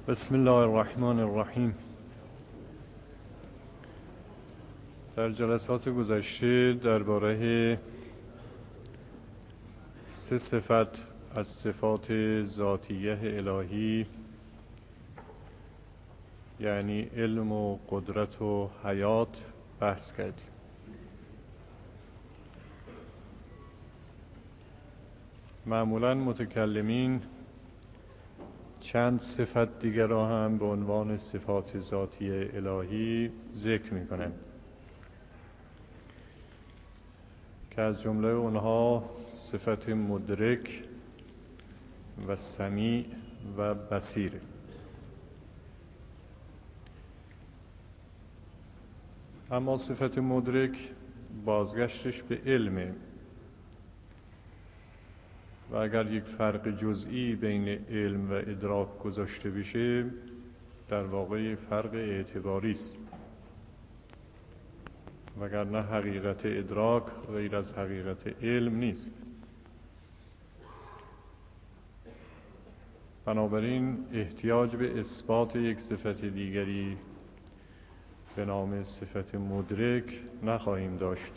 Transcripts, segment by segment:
بسم الله الرحمن الرحیم. در جلسات گذشته درباره سه صفت از صفات ذاتیه الهی، یعنی علم و قدرت و حیات، بحث کردیم. معمولاً متکلمین چند صفت دیگر را هم به عنوان صفات ذاتی الهی ذکر می کنند که از جمله اونها صفت مدرک و سمیع و بصیر. اما صفت مدرک بازگشتش به علمه و اگر یک فرق جزئی بین علم و ادراک گذاشته بشه، در واقع فرق اعتباری است، وگرنه حقیقت ادراک غیر از حقیقت علم نیست. بنابراین احتیاج به اثبات یک صفت دیگری به نام صفت مدرک نخواهیم داشت.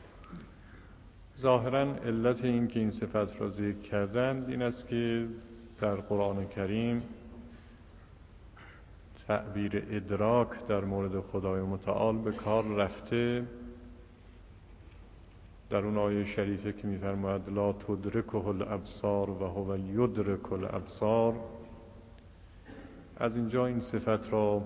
ظاهراً علت این که این صفت را ذکر کردند این است که در قرآن کریم تعبیر ادراک در مورد خدای متعال به کار رفته. در اون آیه شریفه که می‌فرماید لا تدرکه الابصار و هو یدرک الابصار، از اینجا این صفت را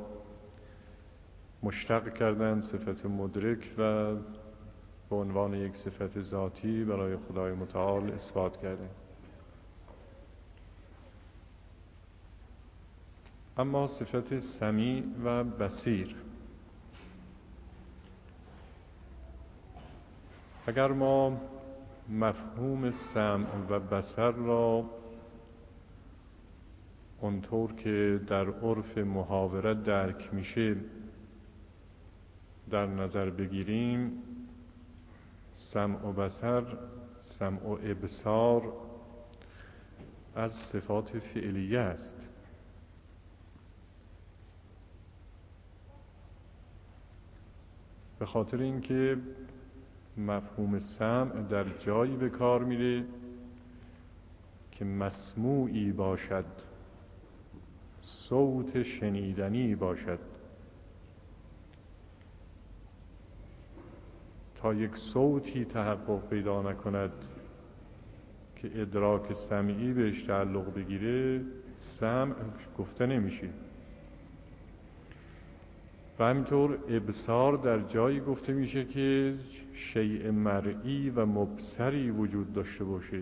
مشتق کردند، صفت مدرک، و به عنوان یک صفت ذاتی برای خدای متعال اثبات کرده. اما صفت سمیع و بصیر، اگر ما مفهوم سمع و بصر را اونطور که در عرف محاوره درک میشه در نظر بگیریم، سمع و بصر، سمع و ابصار از صفات فعلیه است. به خاطر اینکه مفهوم سمع در جایی به کار میره که مسموعی باشد، صوت شنیدنی باشد. تا یک صوتی تحقق پیدا نکند که ادراک سمعی بهش تعلق بگیره، سمع گفته نمیشه. و همینطور ابصار در جایی گفته میشه که شیء مرئی و مبصری وجود داشته باشه.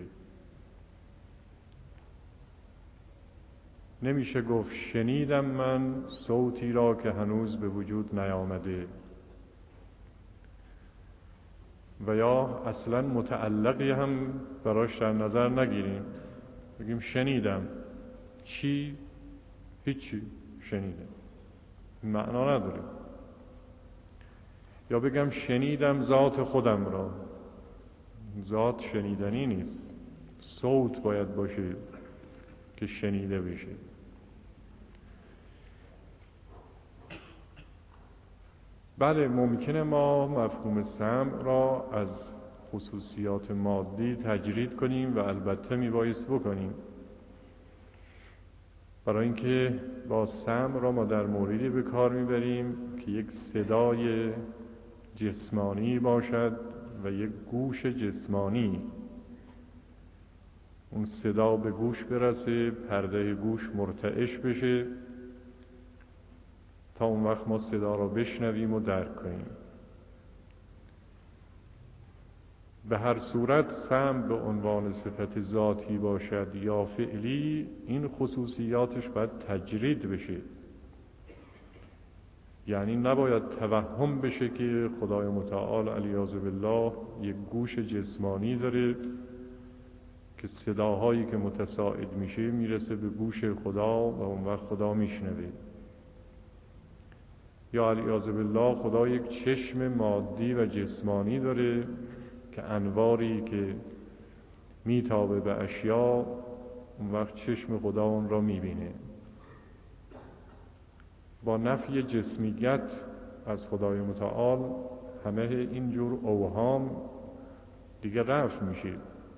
نمیشه گفت شنیدم من صوتی را که هنوز به وجود نیامده، و یا اصلا متعلقی هم براش در نظر نگیریم، بگیم شنیدم چی؟ هیچی، شنیدم، معنا نداره. یا بگم شنیدم ذات خودم را، ذات شنیدنی نیست، صوت باید باشه که شنیده بشه. بله، ممکنه ما مفهوم سمع را از خصوصیات مادی تجرید کنیم و البته میبایست بکنیم، برای اینکه با سمع را ما در موردی به کار میبریم که یک صدای جسمانی باشد و یک گوش جسمانی. اون صدا به گوش برسه، پرده گوش مرتعش بشه، تا اون وقت ما صدا را بشنویم و درک کنیم. به هر صورت سمع به عنوان صفت ذاتی باشد یا فعلی، این خصوصیاتش باید تجرید بشه. یعنی نباید توهم بشه که خدای متعال علیاذ بالله یک گوش جسمانی داره که صداهایی که متصاعد میشه میرسه به گوش خدا و اون وقت خدا میشنوه. یا علیاذ بالله خدا یک چشم مادی و جسمانی داره که انواری که میتابه به اشیا، اون وقت چشم خدا اون را میبینه. با نفی جسمیت از خدای متعال همه اینجور اوهام دیگه رفع میشه.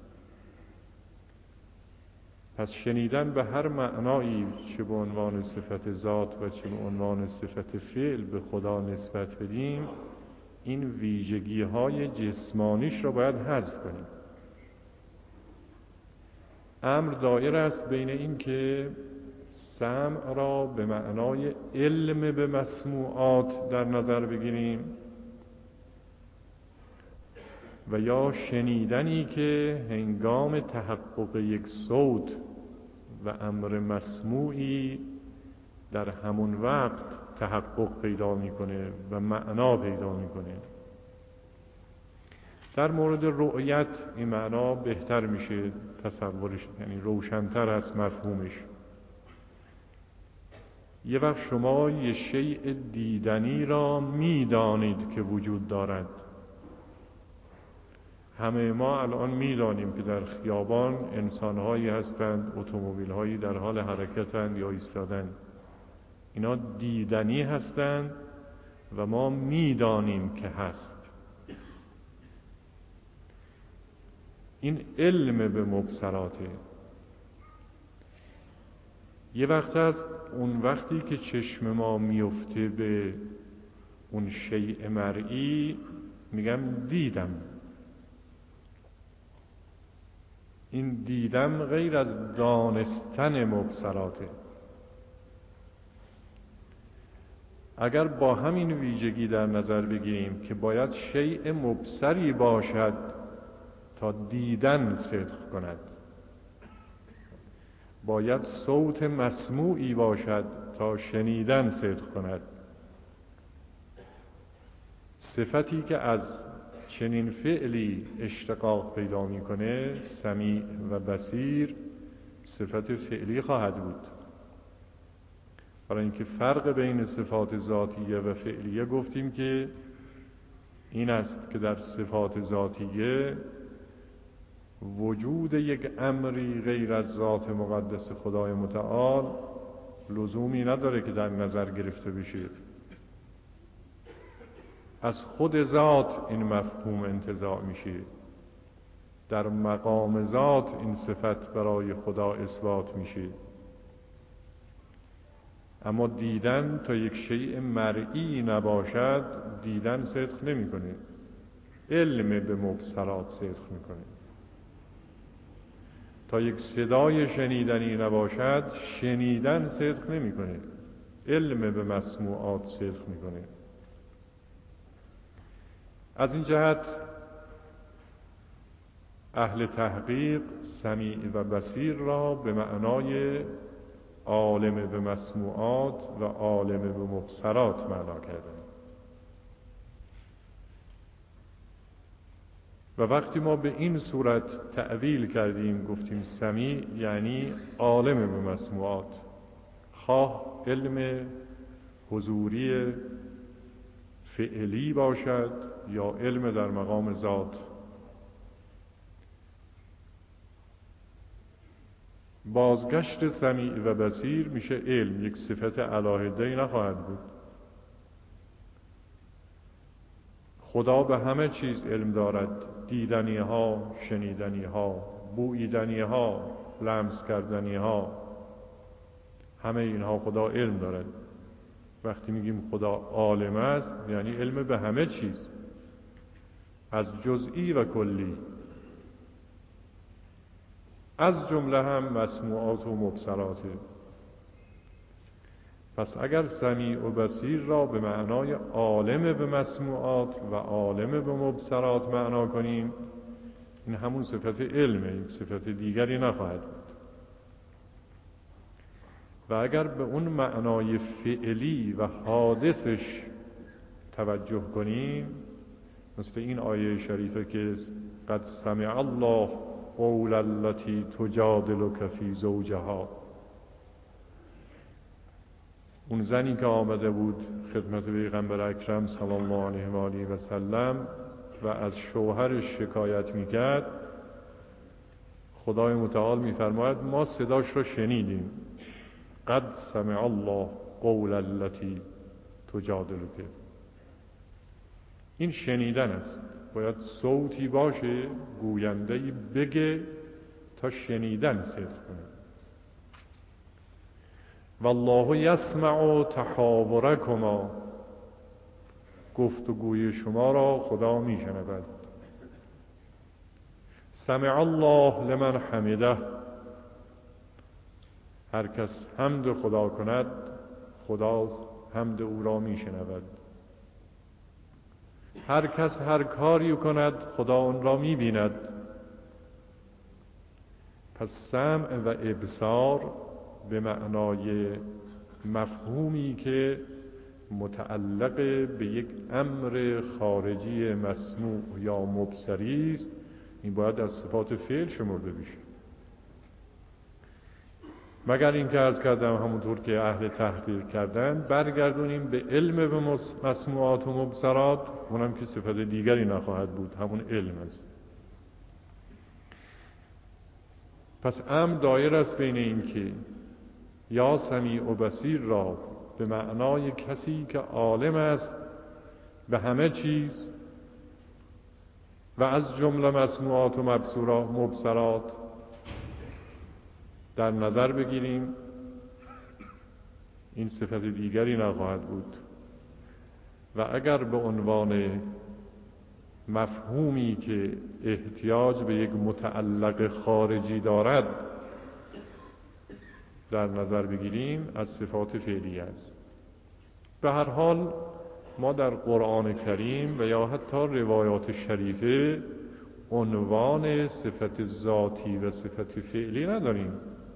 پس شنیدن به هر معنایی، چه به عنوان صفت ذات و چه به عنوان صفت فعل به خدا نسبت بدیم، این ویژگی های جسمانیش را باید حذف کنیم. امر دایر است بین این که سمع را به معنای علم به مسموعات در نظر بگیریم و یا شنیدنی که هنگام تحقق یک صوت و امر مسموعی در همون وقت تحقق پیدا میکنه و معنا پیدا میکنه. در مورد رؤیت این معنا بهتر میشه تصورش، یعنی روشن‌تر از مفهومش. یه وقت شما یه شیء دیدنی را میدانید که وجود دارد. همه ما الان میدانیم که در خیابان انسان‌هایی هستند، اتومبیل‌هایی در حال حرکتند یا ایستادن. اینا دیدنی هستند و ما میدانیم که هست. این علم به مبصراته. یه وقت هست اون وقتی که چشم ما میفته به اون شیء مرئی میگم دیدم. این دیدم غیر از دانستن مبصراته. اگر با همین ویژگی در نظر بگیریم که باید شیء مبصری باشد تا دیدن صدق کند، باید صوت مسموعی باشد تا شنیدن صدق کند، صفتی که از چنین فعلی اشتقاق پیدا میکنه، سمیع و بصیر، صفت فعلی خواهد بود. برای اینکه فرق بین صفات ذاتیه و فعلیه گفتیم که این است که در صفات ذاتیه وجود یک امری غیر از ذات مقدس خدای متعال لزومی نداره که در نظر گرفته بشه. از خود ذات این مفهوم انتزاع میشه. در مقام ذات این صفت برای خدا اثبات میشه. اما دیدن تا یک شیء مرئی نباشد دیدن صدق نمیکنه. علم به مبصرات صدق میکنه. تا یک صدای شنیدنی نباشد شنیدن صدق نمیکنه. علم به مسموعات صدق میکنه. از این جهت اهل تحقیق سمیع و بصیر را به معنای عالم به مسموعات و عالم به مبصرات معنا کردن. و وقتی ما به این صورت تأویل کردیم، گفتیم سمیع یعنی عالم به مسموعات، خواه علم حضوری فعلی باشد یا علم در مقام ذات، بازگشت سمیع و بصیر میشه علم، یک صفت علاهده‌ای نخواهد بود. خدا به همه چیز علم دارد، دیدنی ها، شنیدنی ها، بوییدنی ها، لمس کردنی ها، همه اینها خدا علم دارد. وقتی میگیم خدا عالم است یعنی علم به همه چیز، از جزئی و کلی، از جمله هم مسموعات و مبصراته. پس اگر سمیع و بصیر را به معنای عالم به مسموعات و عالم به مبصرات معنا کنیم، این همون صفت علمه، این صفت دیگری نخواهد بود. و اگر به اون معنای فعلی و حادثش توجه کنیم، مثل این آیه شریفه که قد سمع الله قول التي تجادلك فی زوجها، اون زنی که آمده بود خدمت پیغمبر اکرم صلی الله علیه و آله و سلم و از شوهرش شکایت میکرد، خدای متعال میفرماید ما صداش را شنیدیم. قد سمع الله قول التي تجادلک. این شنیدن است. باید صوتی باشه، گوینده‌ای بگه تا شنیدن صدق کنه. والله یسمع تحاورکما، گفتگوی شما را خدا میشنود. سمع الله لمن حمده، هر کس حمد خدا کند خدا حمد او را میشنود. هر کس هر کاری کند خدا آن را می‌بیند. پس سمع و ابصار به معنای مفهومی که متعلق به یک امر خارجی مسموع یا مبصری است، این باید از صفات فعل شمرده بشه. مگر اینکه عرض کردم همونطور که اهل تحقیق کردن برگردونیم به علم به مسموعات و مبصرات، اونم که صفت دیگری نخواهد بود، همون علم است. پس امر دایر است بین این که یا سمیع و بصیر را به معنای کسی که عالم است به همه چیز و از جمله مسموعات و مبصرات در نظر بگیریم، این صفت دیگری نخواهد بود. و اگر به عنوان مفهومی که احتیاج به یک متعلق خارجی دارد در نظر بگیریم، از صفات فعلی است. به هر حال ما در قرآن کریم و یا حتی روایات شریفه عنوان صفت ذاتی و صفت فعلی نداریم.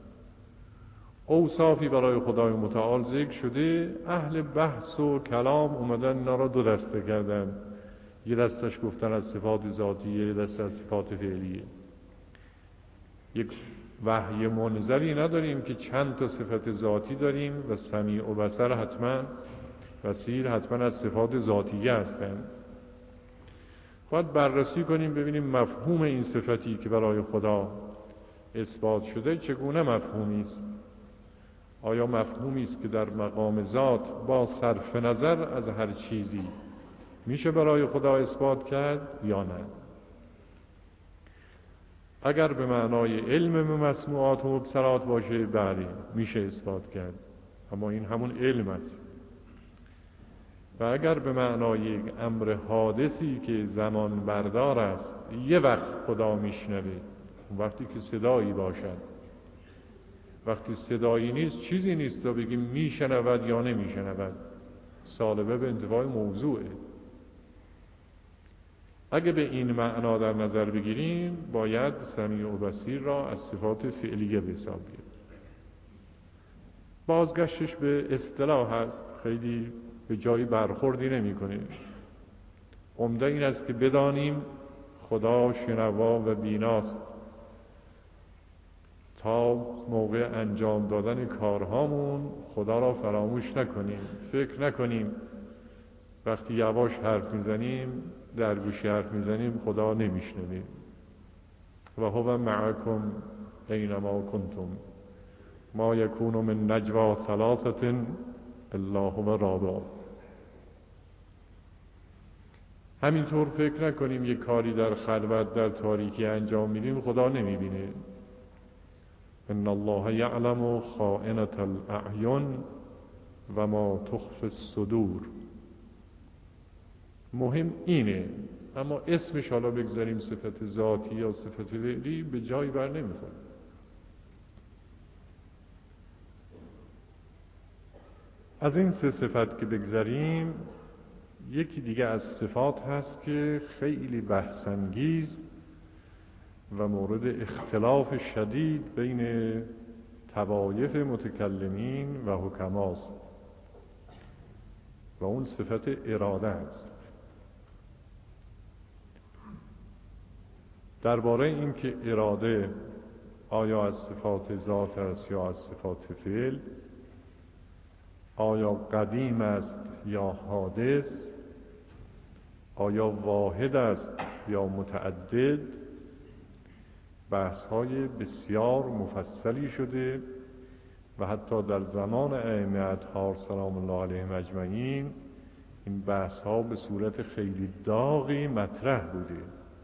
اوصافی برای خدای متعال ذکر شده، اهل بحث و کلام اومدن اینا را دو دسته کردن، یه دستش گفتن از صفات ذاتیه، یه دسته از صفات فعلیه. یک وحی منزلی نداریم که چند تا صفت ذاتی داریم و سمیع و بصر حتما، بصیر حتما از صفات ذاتیه هستند. باید بررسی کنیم ببینیم مفهوم این صفتی که برای خدا اثبات شده چگونه مفهومی است. آیا مفهومی است که در مقام ذات با صرف نظر از هر چیزی میشه برای خدا اثبات کرد یا نه؟ اگر به معنای علم به مسموعات و مبصرات باشه، بله میشه اثبات کرد، اما این همون علم است. و اگر به معنای یک امر حادثی که زمان بردار است، یه وقت خدا میشنوه، وقتی که صدایی باشد. وقتی صدایی نیست چیزی نیست تا بگیم میشنود یا نمیشنود، سالبه به انتفاع موضوعه. اگه به این معنا در نظر بگیریم، باید سمیع و بصیر را از صفات فعلیه به حساب بیاریم. بازگشتش به اصطلاح هست، خیلی به جایی برخوردی نمی‌کنه. عمده این است که بدانیم خدا شنوا و بیناست، تا موقع انجام دادن کارهامون خدا را فراموش نکنیم. فکر نکنیم وقتی یواش حرف میزنیم، در گوشی حرف میزنیم، خدا نمیشنوه. و هو معکم اینما کنتم ما یکون من نجوا ثلاثة الا هو رابع. همینطور فکر نکنیم یک کاری در خلوت در تاریکی انجام میدیم خدا نمیبینه. ان الله یعلم خائنة الاعین و ما تخفی الصدور. مهم اینه، اما اسمش حالا بگذاریم صفت ذاتی یا صفت فعلی به جایی بر نمیخوره. از این سه صفت که بگذاریم، یکی دیگه از صفات هست که خیلی بحث‌انگیز و مورد اختلاف شدید بین طوایف متکلمین و حکماست و اون صفت اراده است. درباره این که اراده آیا از صفات ذات است یا از صفات فعل، آیا قدیم است یا حادث، آیا واحد است یا متعدد، بحث‌های بسیار مفصلی شده و حتی در زمان ائمه اطهار سلام الله علیهم اجمعین این بحث ها به صورت خیلی داغی مطرح بوده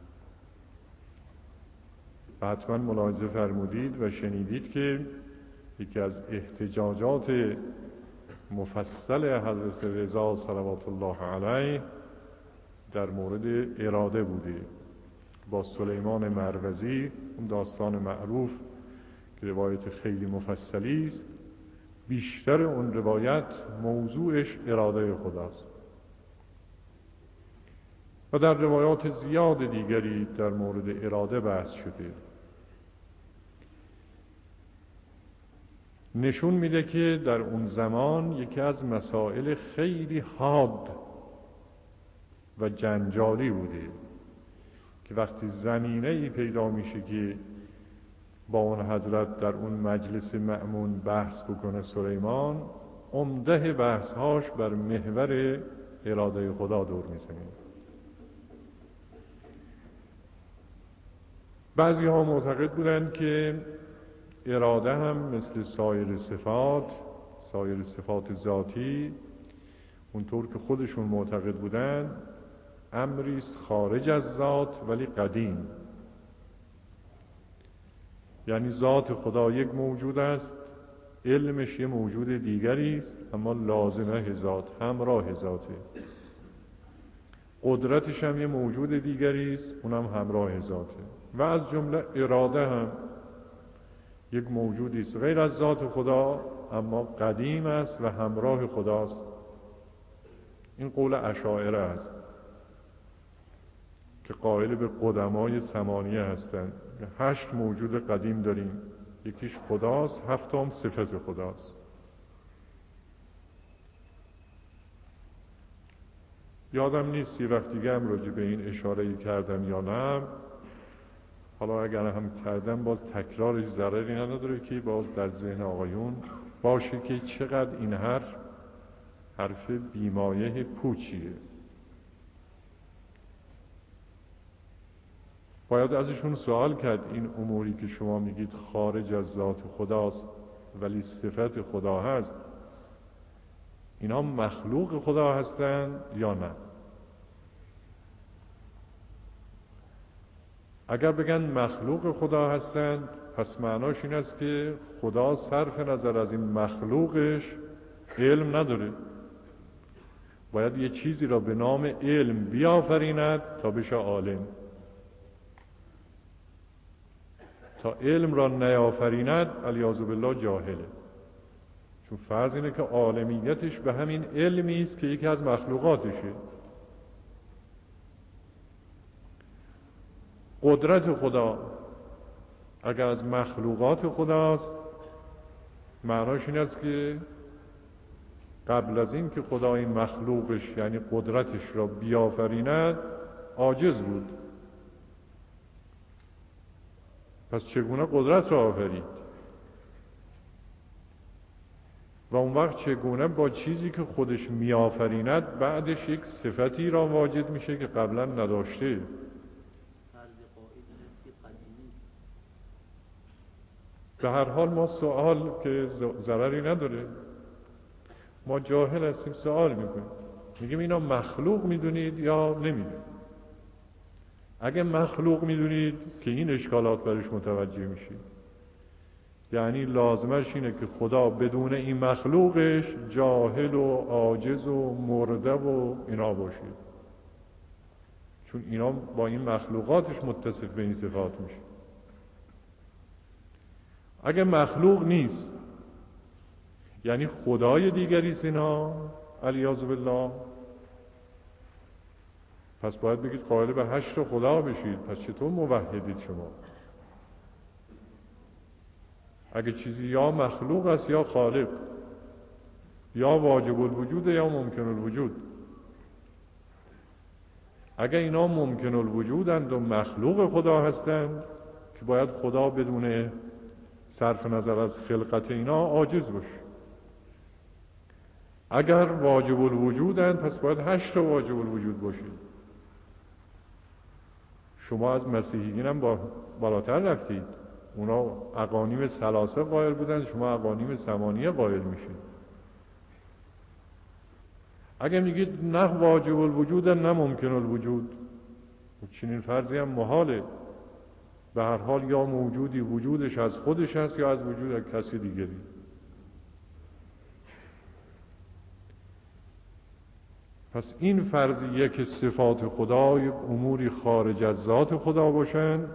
و حتما ملاحظه فرمودید و شنیدید که یکی از احتجاجات مفصل حضرت رضا صلوات الله علیه در مورد اراده بوده با سلیمان مروزی، اون داستان معروف که روایت خیلی مفصلی است. بیشتر اون روایت موضوعش اراده خداست و در روایات زیاد دیگری در مورد اراده بحث شده. نشون میده که در اون زمان یکی از مسائل خیلی حاد و جنجالی بوده که وقتی زمینه‌ای پیدا میشه که با اون حضرت در اون مجلس مأمون بحث بکنه سلیمان، عمده بحث‌هاش بر محور اراده خدا دور میزنه. بعضی ها معتقد بودند که اراده هم مثل سایر صفات ذاتی، اونطور که خودشون معتقد بودند، امریست خارج از ذات ولی قدیم. یعنی ذات خدا یک موجود است، علمش یه موجود دیگری است، اما لازمه ذات، همراه ذاته. قدرتش هم یه موجود دیگری است، اونم همراه ذاته. و از جمله اراده هم یک موجودی است غیر از ذات خدا، اما قدیم است و همراه خداست. این قول اشاعره است که قائل به قدمای ثمانیه هستند. 8 موجود قدیم داریم، یکیش خداست، 7 هم صفت خداست. یادم نیست یه وقت دیگه هم راجع به این اشاره کردم یا نه. حالا اگر هم کردم باز تکرارش ضرری نداره که باز در ذهن آقایون باشه که چقدر این حرف بیمایه پوچیه. باید ازشون سوال کرد این اموری که شما میگید خارج از ذات خداست ولی صفت خدا هست، اینا مخلوق خدا هستند یا نه؟ اگر بگن مخلوق خدا هستند، پس معناش این است که خدا صرف نظر از این مخلوقش علم نداره. باید یه چیزی را به نام علم بیافریند تا بشه عالم. تا علم را نیافریند علیاذ بالله جاهله. چون فرض اینه که عالمیتش به همین علمی است که یکی از مخلوقاتشه. قدرت خدا اگر از مخلوقات خداست، معناش این است که قبل از این که خدا این مخلوقش یعنی قدرتش را بیافریند عاجز بود. پس چگونه قدرت را آفرید؟ و اون وقت چگونه با چیزی که خودش میآفریند بعدش یک صفتی را واجد میشه که قبلا نداشته؟ به هر حال ما سوال که ضرری نداره، ما جاهل هستیم سوال میکنیم، میگیم اینا مخلوق میدونید یا نمیدونید؟ اگه مخلوق میدونید که این اشکالات برش متوجه میشید، یعنی لازمش اینه که خدا بدون این مخلوقش جاهل و عاجز و مرده و اینا باشه، چون اینا با این مخلوقاتش متصف به این صفات میشه. اگه مخلوق نیست یعنی خدای دیگری است اینا علیاذ بالله، پس باید بگید قائل به 8 خدا بشید. پس چطور موحدید شما؟ اگه چیزی یا مخلوق است یا خالق، یا واجب الوجود یا ممکن الوجود. اگه اینا ممکن الوجودند و مخلوق خدا هستند که باید خدا بدون صرف نظر از خلقت اینا عاجز باشه. اگر واجب الوجودند پس باید 8 واجب الوجود باشه. شما از مسیحیین هم بالاتر رفتید. اونا اقانیم ثلاثه قائل بودن، شما اقانیم ثمانیه قائل میشید. اگه میگید نه واجب الوجود نه ممکن الوجود، چنین فرضی هم محاله. به هر حال یا موجودی وجودش از خودش هست یا از وجود از کسی دیگری. پس این فرضیه که صفات خدا اموری خارج از ذات خدا باشند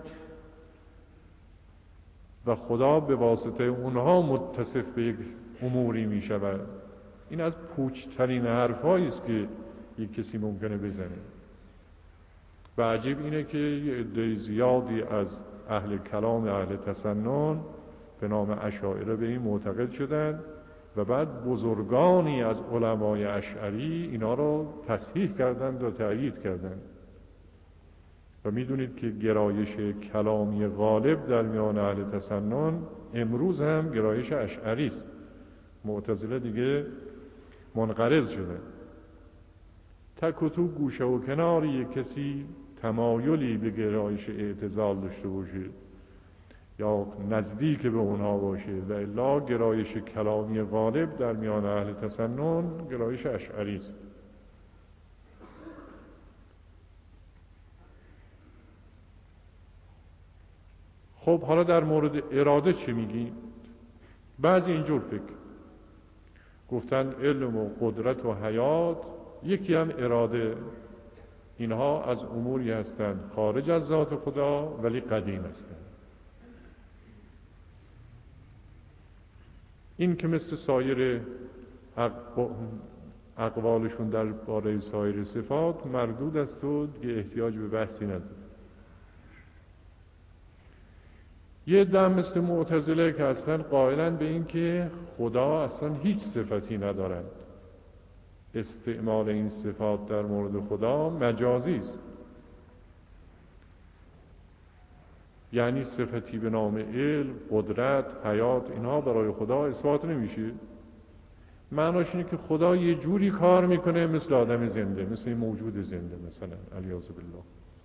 و خدا به واسطه اونها متصف به یک اموری می شود، این از پوچترین حرفایی است که یک کسی ممکنه بزنه. و عجیب اینه که یه عده زیادی از اهل کلام، اهل تسنن به نام اشاعره به این معتقد شدند و بعد بزرگانی از علمای اشعری اینا رو تصحیح کردند و تأیید کردند. و میدونید که گرایش کلامی غالب در میان اهل تسنن امروز هم گرایش اشعری است. معتزله دیگه منقرض شده. تک و تو گوشه و کناری یک کسی تمایلی به گرایش اعتزال داشته باشه یا نزدیک به اونها باشه، و الا گرایش کلامی غالب در میان اهل تسنن گرایش اشعری است. خب حالا در مورد اراده چه میگی؟ بعضی اینجور فکر گفتن علم و قدرت و حیات یکی هم اراده، اینها از اموری هستند خارج از ذات خدا ولی قدیم هستند. این که مثل سایر اقوالشون در باره سایر صفات مردود است و دیگه احتیاج به بحثی نداره. یه دم مثل معتزله که اصلا قائلن به این که خدا اصلا هیچ صفتی ندارد، استعمال این صفات در مورد خدا مجازی است. یعنی صفتی به نام علم، قدرت، حیات اینها برای خدا اثبات نمیشه. معناش اینه که خدا یه جوری کار میکنه مثل آدم زنده، مثل موجود زنده مثلا علیاذ بالله،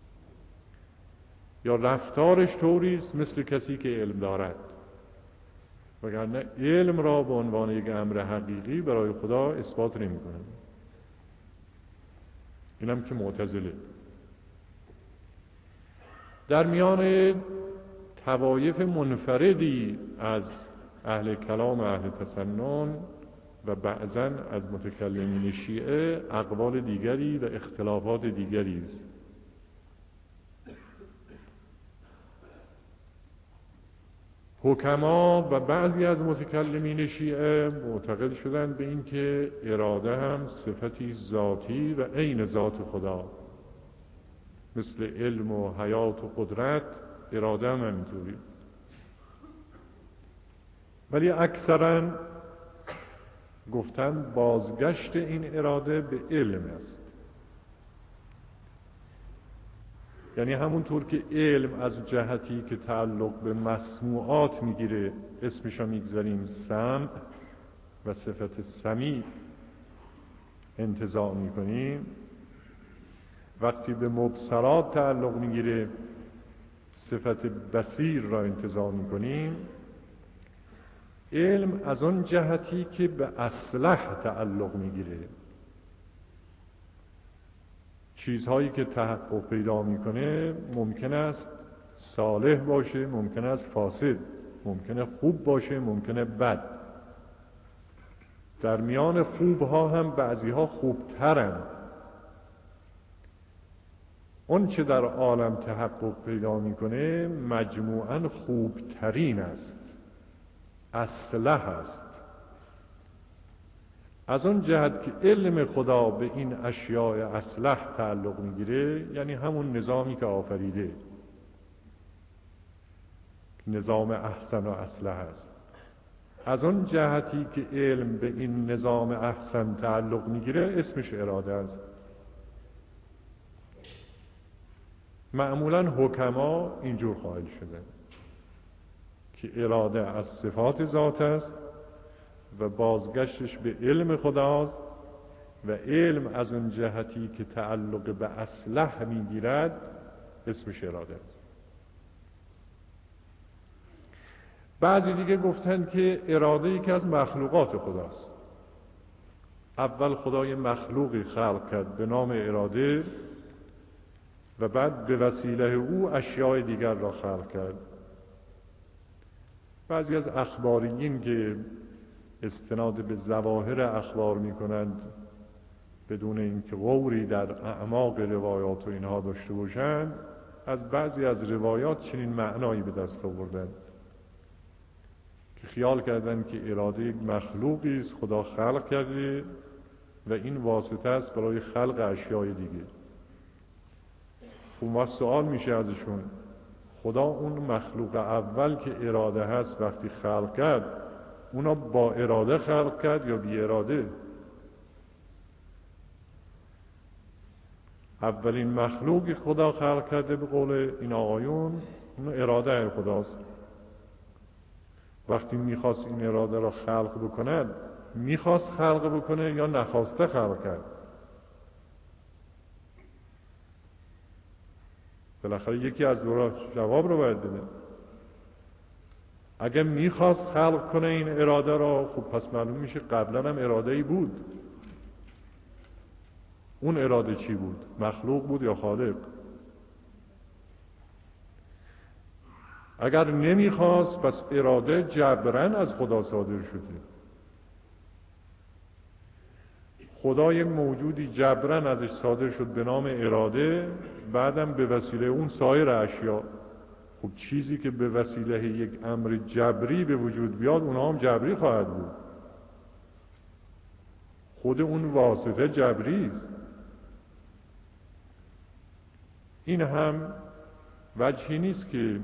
یا رفتارش طوری است مثل کسی که علم دارد، وگرنه علم را به عنوان یک امر حقیقی برای خدا اثبات نمیکنه. اینم که معتزله. در میان طوایف منفردی از اهل کلام، اهل تسنن و بعضاً از متکلمین شیعه اقوال دیگری و اختلافات دیگری است. حکما و بعضی از متکلمین شیعه معتقد شدند به این که اراده هم صفتی ذاتی و عین ذات خدا، مثل علم و حیات و قدرت اراده هم همینطوری. ولی اکثرا گفتن بازگشت این اراده به علم است. یعنی همونطور که علم از جهتی که تعلق به مسموعات میگیره اسمش رو میگذاریم سمع و صفت سمیع انتزاع میکنیم، وقتی به مبصرات تعلق میگیره صفت بصیر را انتزاع میکنیم. علم از اون جهتی که به اصلح تعلق میگیره، چیزهایی که تحقق پیدا میکنه ممکن است صالح باشه، ممکن است فاسد، ممکنه خوب باشه، ممکنه بد. در میان خوبها هم بعضیها خوبترن. اون چه در عالم تحقق پیدا میکنه مجموعاً خوبترین است، اصلح است. از اون جهت که علم خدا به این اشیاء اصلح تعلق میگیره، یعنی همون نظامی که آفریده، نظام احسن و اصلح است. از اون جهتی که علم به این نظام احسن تعلق میگیره اسمش اراده است. معمولاً حکما اینجور قائل شده که اراده از صفات ذات است و بازگشتش به علم خداست، و علم از اون جهتی که تعلق به اصلح میگیرد اسمش اراده است. بعضی دیگه گفتن که اراده یکی از مخلوقات خداست. اول خدا یه مخلوقی خلق کرد به نام اراده و بعد به وسیله او اشیاء دیگر را خلق کرد. بعضی از اخباریین که استناد به ظواهر اخبار میکنند بدون اینکه غوری در اعماق روایات و اینها داشته باشند، از بعضی از روایات چنین معنایی به دست آوردند که خیال کردند که اراده یک مخلوقی است خدا خلق کرده و این واسطه است برای خلق اشیاء دیگه. اون وقت سوال میشه ازشون، خدا اون مخلوق اول که اراده هست وقتی خلق کرد اونا با اراده خلق کرد یا بی اراده؟ اولین مخلوقی خدا خلق کرده به قول این آقایون اون اراده خداست. وقتی میخواست این اراده را خلق بکند، میخواست خلق بکنه یا نخواسته خلق کرد؟ بالاخره یکی از دو راه جواب رو باید بده. اگه میخواست خلق کنه این اراده را، خب پس معلوم میشه قبلا هم اراده‌ای بود. اون اراده چی بود؟ مخلوق بود یا خالق؟ اگر نمیخواست پس اراده جبران از خدا صادر شده. خدا یک موجودی جبران ازش صادر شد به نام اراده، بعدم به وسیله اون سایر اشیاء. خب چیزی که به وسیله یک امر جبری به وجود بیاد اونها هم جبری خواهد بود. خود اون واسطه جبری است. این هم وجهی نیست که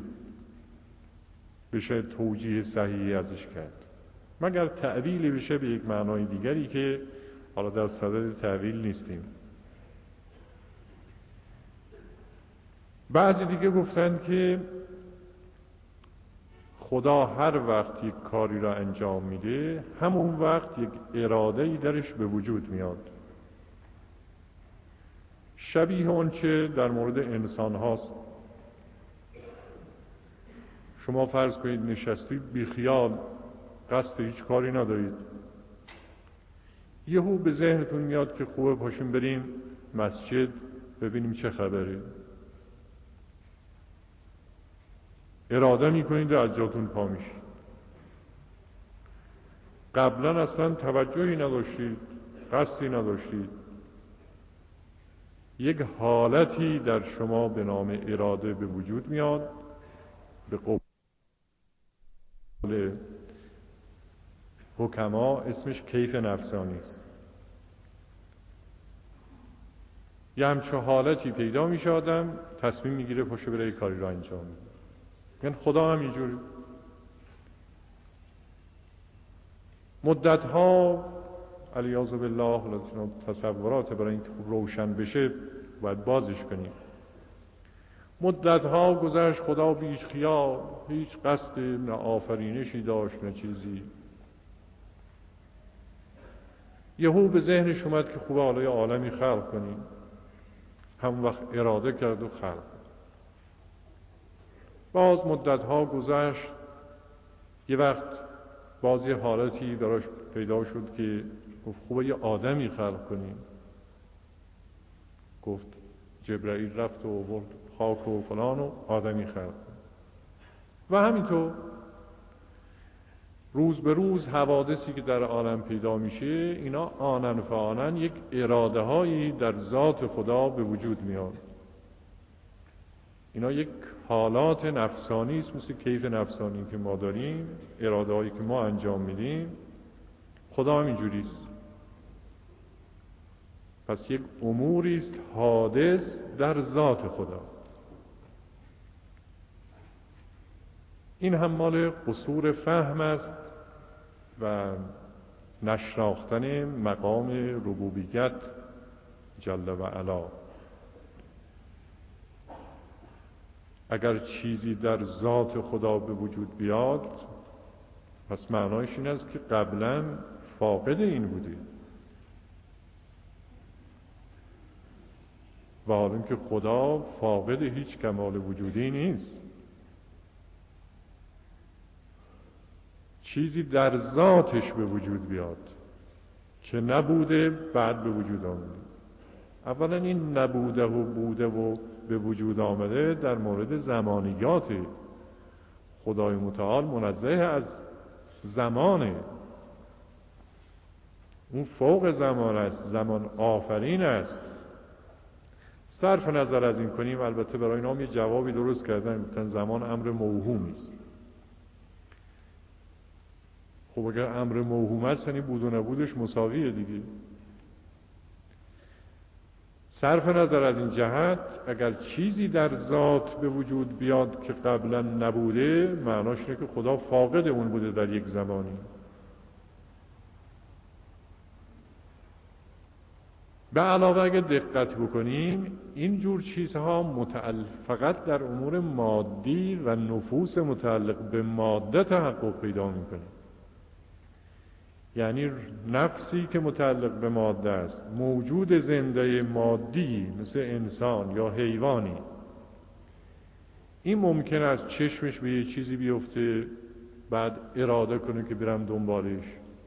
بشه توجیه صحیحی ازش کرد، مگر تأویلی بشه به یک معنای دیگری که حالا در صدد تأویل نیستیم. بعضی دیگه گفتند که خدا هر وقت یک کاری را انجام میده همون وقت یک اراده‌ای درش به وجود میاد، شبیه اون چه در مورد انسان هاست. شما فرض کنید نشستید بی خیال، قصد هیچ کاری ندارید، یهو به ذهنتون میاد که خوبه پاشیم بریم مسجد ببینیم چه خبره. اراده میکنید و از جاتون پا میشید. قبلا اصلا توجهی نداشتید، قصدی نداشتید. یک حالتی در شما به نام اراده به وجود میاد، به قول حکما اسمش کیف نفسانی است. یه همچه حالتی پیدا میشه، آدم تصمیم میگیره پاشه بره کاری را انجام میده. یعنی خدا هم اینجوری مدت‌ها علیاذ بالله، تصورات برای اینکه روشن بشه باید بازش کنیم. مدت‌ها گذشت، خدا بیش خیال، هیچ قصد نه آفرینشی داشت نه چیزی. یهو به ذهنش اومد که خوبه حالا یه عالمی خلق کنیم. همون وقت اراده کرد و خلق. باز مدت‌ها گذشت، یه وقت باز یه حالتی براش پیدا شد که خوبه یه آدمی خلق کنیم. گفت جبرائیل رفت و آورد خاک و فلان و آدمی خلق کنیم. و همینطور روز به روز حوادثی که در عالم پیدا میشه اینا آنن فآنن یک اراده هایی در ذات خدا به وجود میاد. اینا یک حالات نفسانی است، مثل کیف نفسانی که ما داریم، اراده هایی که ما انجام میدیم. خدا هم اینجوری است. پس یک اموری است حادث در ذات خدا. این هم مال قصور فهم است و نشناختن مقام ربوبیت جل و علا. اگر چیزی در ذات خدا به وجود بیاد پس معنایش این است که قبلا فاقد این بوده و حالا که خدا فاقد هیچ کمال وجودی نیست. چیزی در ذاتش به وجود بیاد که نبوده بعد به وجود آمده. اولا این نبوده و بوده و به وجود آمده در مورد زمانیات. خدای متعال منزه از زمانه، اون فوق زمان است، زمان آفرین است. صرف نظر از این کنیم، البته برای اینا هم یه جوابی درست کردن، گفتن زمان امر موهومی است. خب اگر امر موهوم است یعنی بود و نبودش مساویه دیگه. صرف نظر از این جهت اگر چیزی در ذات به وجود بیاد که قبلا نبوده، معناش اینه که خدا فاقد اون بوده در یک زمانی. به علاوه اگر دقت بکنیم این جور چیزها فقط در امور مادی و نفوس متعلق به ماده تحقق پیدا میکنه. یعنی نفسی که متعلق به ماده است، موجود زنده مادی مثل انسان یا حیوانی، این ممکن است چشمش به یه چیزی بیفته بعد اراده کنه که برم دنبالش،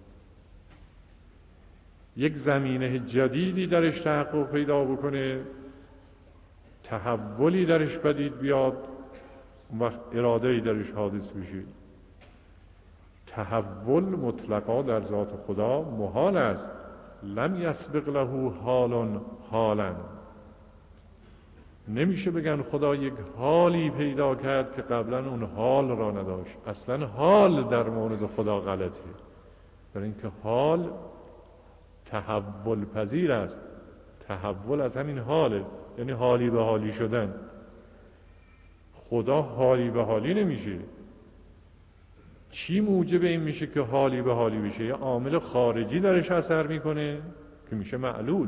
یک زمینه جدیدی درش تحقق پیدا بکنه، تحولی درش پدید بیاد، اون وقت اراده‌ای درش حادث بشه. تحول مطلقا در ذات خدا محال است. لم یسبق له حال حالا. نمیشه بگن خدا یک حالی پیدا کرد که قبلا اون حال را نداشت. اصلا حال در مورد خدا غلطه، برای اینکه حال تحول پذیر است. تحول از همین حاله، یعنی حالی به حالی شدن. خدا حالی به حالی نمیشه. چی موجب این میشه که حالی به حالی بشه؟ یه عامل خارجی درش اثر میکنه که میشه معلول.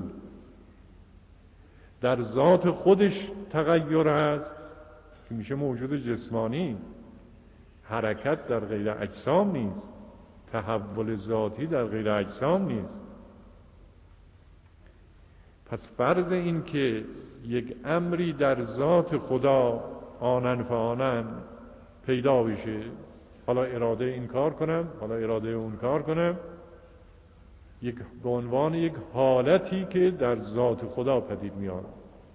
در ذات خودش تغییر هست که میشه موجود جسمانی. حرکت در غیر اجسام نیست، تحول ذاتی در غیر اجسام نیست. پس فرض این که یک امری در ذات خدا آنن فآنن پیدا بشه، حالا اراده این کار کنم، حالا اراده اون کار کنم، به عنوان یک حالتی که در ذات خدا پدید میاد.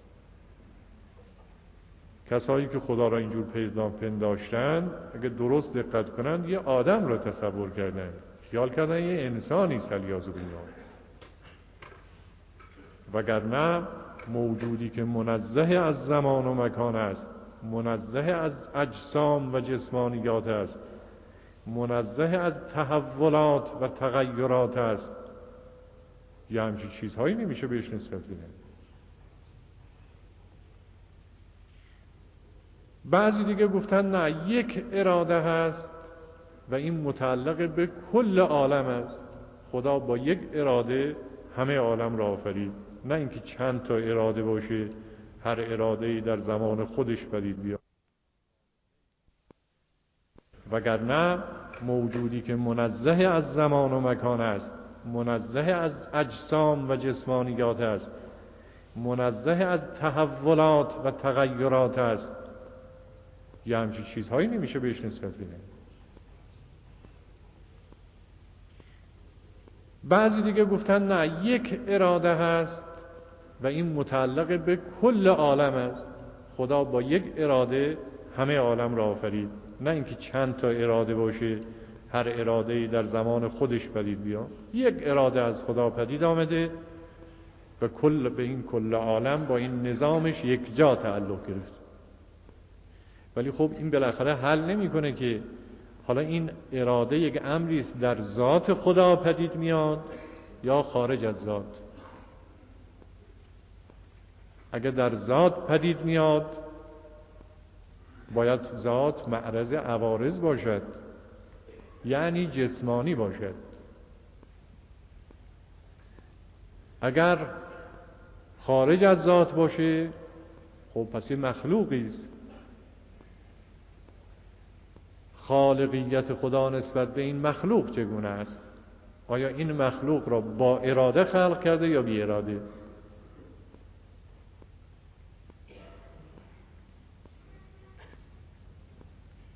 کسایی که خدا را اینجور پنداشتن اگه درست دقت کنند یه آدم را تصور کردن، خیال کردن یه انسانی است علیاذ بالله. وگرنه موجودی که منزه از زمان و مکان است، منزه از اجسام و جسمانیات است، منزه از تحولات و تغیرات است، یه همچین چیزهایی نمیشه بهش نسبت بده. بعضی دیگه گفتن نه، یک اراده هست و این متعلق به کل عالم است. خدا با یک اراده همه عالم را آفرید، نه اینکه چند تا اراده باشه، هر اراده‌ای در زمان خودش پدید بیاد. وگرنه موجودی که منزه از زمان و مکان است، منزه از اجسام و جسمانیات است، منزه از تحولات و تغیرات است، یه همچین چیزهایی نمیشه بهش نسبت بده. بعضی دیگه گفتن نه، یک اراده هست و این متعلق به کل عالم است. خدا با یک اراده همه عالم را آفرید، نه اینکه چند تا اراده باشه، هر اراده‌ای در زمان خودش پدید بیاد. یک اراده از خدا پدید آمده و به این کل عالم با این نظامش یک جا تعلق گرفت. ولی خب این بالاخره حل نمی‌کنه که حالا این اراده یک امری است در ذات خدا پدید میاد یا خارج از ذات. اگر در ذات پدید میاد باید ذات معرض عوارض باشد، یعنی جسمانی باشد. اگر خارج از ذات باشه خب پس این مخلوقی است. خالقیت خدا نسبت به این مخلوق چگونه است؟ آیا این مخلوق را با اراده خلق کرده یا بی اراده؟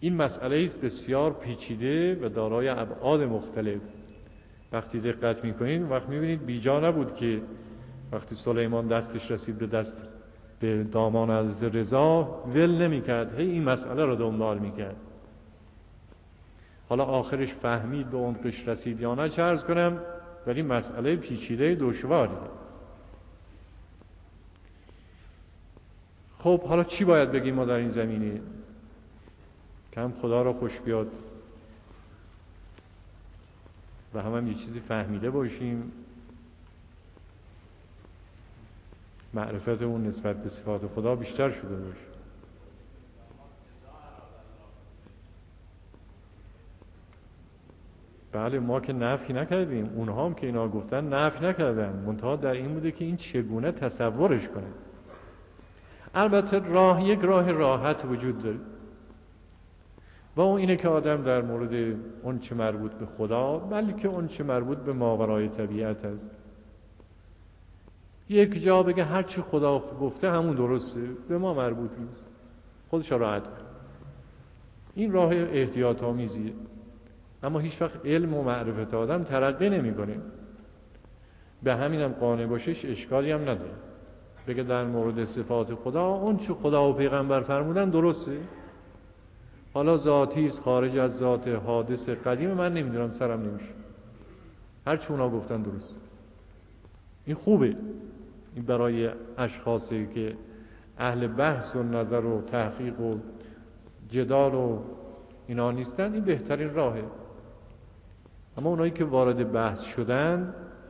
این مسئله است بسیار پیچیده و دارای ابعاد مختلف. وقتی دقت میکنید وقت میبینید بیجا نبود که وقتی سلیمان دستش رسید به دامان حضرت رضا ول نمیکرد، هی این مسئله رو دنبال میکرد. حالا آخرش فهمید به عمقش رسید یا نه چه عرض کنم، ولی مسئله پیچیده دشواریه. خب حالا چی باید بگیم ما در این زمینه که هم خدا را خوش بیاد و هم یه چیزی فهمیده باشیم، معرفتمون نسبت به صفات خدا بیشتر شده باشه. بله ما که نفی نکردیم، اونها هم که اینا گفتن نفی نکردن، منتها در این بوده که این چگونه تصورش کنه. البته یک راه راحت وجود داره و اون اینه که آدم در مورد اون چه مربوط به خدا بلکه اون چه مربوط به ماورای طبیعت است یک جا بگه هر چی خدا گفته همون درسته، به ما مربوط نیست، خودش راحت کنه. این راه احتیاط آمیزیه، اما هیچ وقت علم و معرفت آدم ترقی نمی‌کنه. به همینم قانع باشش اشکالی هم نداره، بگه در مورد صفات خدا اون چه خدا و پیغمبر فرمودن درسته، حالا ذاتی است خارج از ذات حادث قدیم من نمیدونم، سرم نمیشه، هر چه اونا گفتن درست. این خوبه، این برای اشخاصی که اهل بحث و نظر و تحقیق و جدال و اینا نیستن این بهترین راهه. اما اونایی که وارد بحث شدن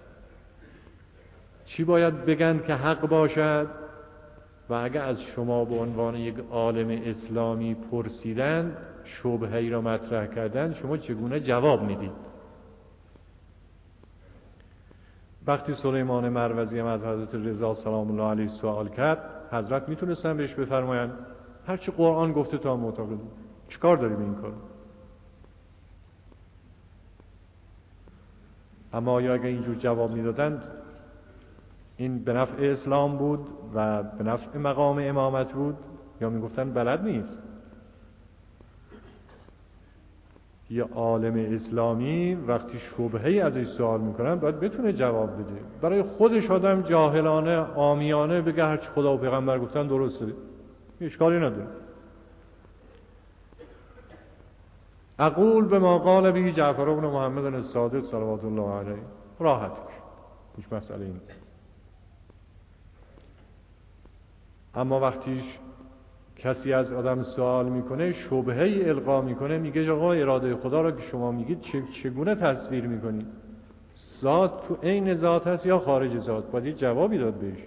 چی باید بگن که حق باشد؟ و اگر از شما به عنوان یک عالم اسلامی پرسیدن، شبهه‌ای را مطرح کردن، شما چگونه جواب میدید؟ وقتی سلیمان مروزی هم از حضرت رضا سلام الله علیه سوال کرد، حضرت میتونستن بهش بفرمایند هرچی قرآن گفته تا معتقدی، چیکار داری به این کار؟ اما یا اگر اینجور جواب میدادند این به نفع اسلام بود و به نفع مقام امامت بود، یا میگفتن بلد نیست. یه عالم اسلامی وقتی شبهه‌ای ازش سوال میکنن باید بتونه جواب بده. برای خودش آدم جاهلانه عامیانه بگه هرچی خدا و پیغمبر گفتن درسته، اشکالی نداره. اقول به ما قال به جعفر بن محمد الصادق صلوات الله علیه، راحت هیچ مسئله نیست. اما وقتی کسی از آدم سوال میکنه، شبهه‌ای القا میکنه، میگه آقا اراده خدا را که شما میگید چگونه تصویر میکنید؟ ذات تو عین ذات هست یا خارج ذات؟ باید یه جوابی داد بهش.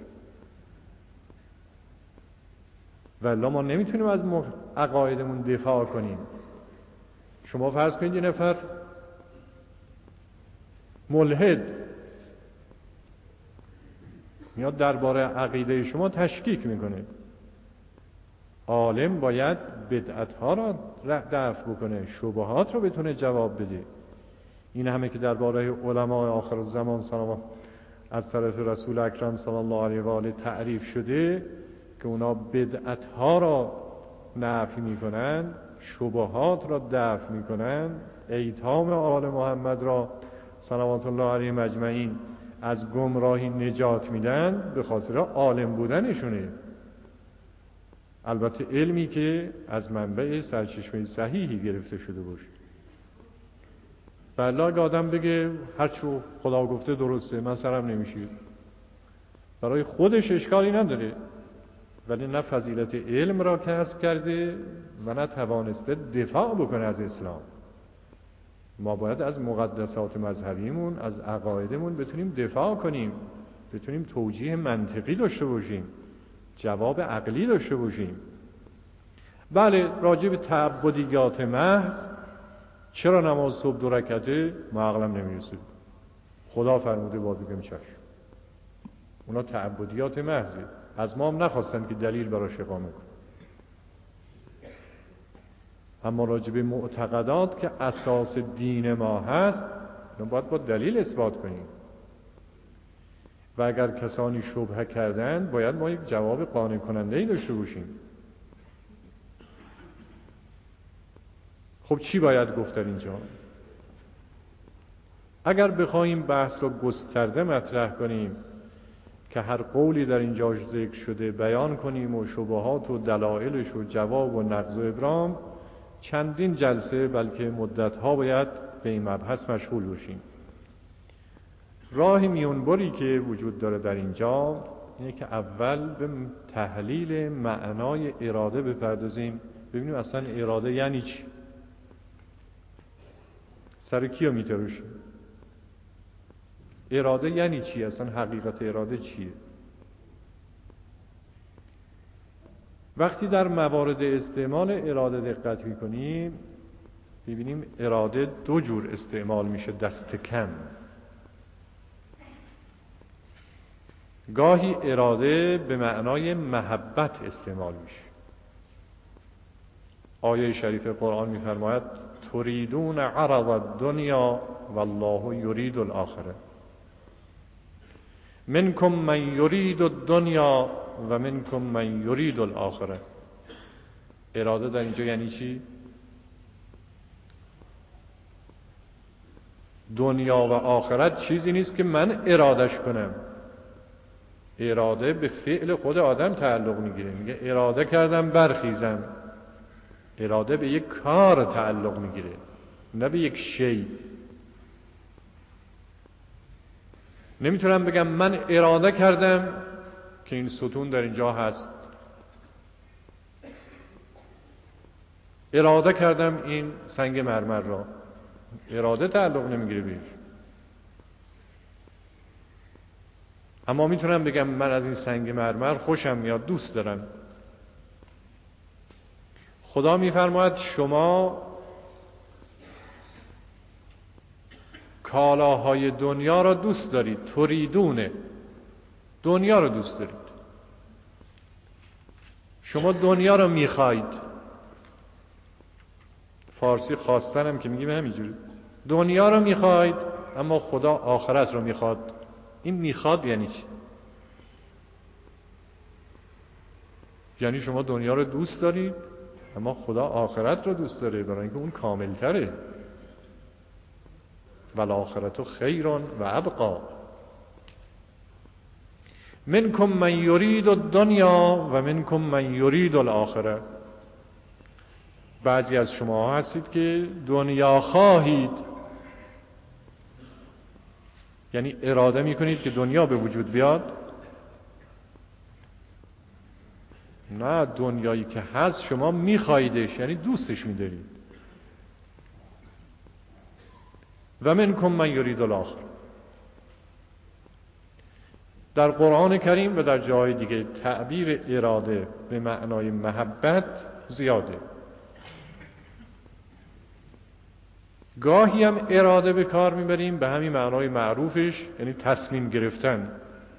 والا ما نمیتونیم از عقایدمون دفاع کنیم. شما فرض کنید یه نفر ملحد میاد درباره عقیده شما تشکیک میکنه، عالم باید بدعت‌ها را دفع بکنه، شبهات رو بتونه جواب بده. این همه که درباره علماء آخر الزمان سلام از طرف رسول اکرم صلی الله علیه و آله تعریف شده که اونا بدعت‌ها را نفی میکنن، شبهات را دفع میکنن، ایتام آل محمد را صلوات الله علیه مجمعین از گمراهی نجات میدن، به خاطر عالم بودنشونه. البته علمی که از منبع سرچشمه صحیحی گرفته شده باشه. بله اگه آدم بگه هرچو خدا گفته درسته، من سرم نمیشه، برای خودش اشکالی نداره، ولی نه فضیلت علم را کسب کرده و نه توانسته دفاع بکنه از اسلام. ما باید از مقدسات مذهبیمون، از عقایدمون بتونیم دفاع کنیم، بتونیم توجیه منطقی داشته باشیم، جواب عقلی داشته باشیم. بله راجع به تعبدیات محض، چرا نماز صبح 2 رکعته؟ ما عقلم نمیرسه، خدا فرموده باید بگم چشم. اونا تعبدیات محضه، از ما هم نخواستن که دلیل براش اقامه کنیم. اما راجع به معتقدات که اساس دین ما هست، باید با دلیل اثبات کنیم. و اگر کسانی شبهه کردن، باید ما یک جواب قانع کننده‌ای داشته باشیم. خب چی باید گفت در اینجا؟ اگر بخوایم بحث رو گسترده مطرح کنیم که هر قولی در اینجا ذکر شده بیان کنیم و شبهات و دلایلش و جواب و نقض و ابرام، چندین جلسه بلکه مدت‌ها باید به این مبحث مشغول باشیم. راه میونبری که وجود داره در اینجا اینه که اول به تحلیل معنای اراده بپردازیم، ببینیم اصلا اراده یعنی چی، سر کیو میتروشیم، اراده یعنی چی، اصلا حقیقت اراده چیه. وقتی در موارد استعمال اراده دقت میکنیم ببینیم اراده دو جور استعمال میشه دست کم. گاهی اراده به معنای محبت استعمال میشه. آیه شریف قرآن میفرماید تریدون عرض الدنیا والله یرید الاخره منکم من یرید الدنیا و منکم من یرید الاخره. اراده در اینجا یعنی چی؟ دنیا و آخرت چیزی نیست که من ارادش کنم. اراده به فعل خود آدم تعلق میگیره. میگه اراده کردم برخیزم. اراده به یک کار تعلق میگیره، نه به یک شی. نمیتونم بگم من اراده کردم که این ستون در اینجا هست، اراده کردم این سنگ مرمر را. اراده تعلق نمیگیره بهش. اما میتونم بگم من از این سنگ مرمر خوشم میاد، دوست دارم. خدا میفرماید شما کالاهای دنیا را دوست دارید، تریدونه، دنیا را دوست دارید. شما دنیا را میخواید. فارسی خواستن هم که میگیم همینجوری، دنیا را میخواید اما خدا آخرت را میخواد. این میخواد یعنی چی؟ یعنی شما دنیا را دوست دارید اما خدا آخرت را دوست داره، برای اینکه اون کامل تره. والآخرت خیر و ابقا. منکم من یرید الدنیا و منکم من یرید الاخره. بعضی از شما هستید که دنیا خواهید، یعنی اراده میکنید که دنیا به وجود بیاد. نه، دنیایی که هست شما میخوایدش، یعنی دوستش میدارید. و منکم من یرید الاخره. در قرآن کریم و در جای دیگه تعبیر اراده به معنای محبت زیاده. گاهی هم اراده به کار میبریم به همین معنای معروفش، یعنی تصمیم گرفتن.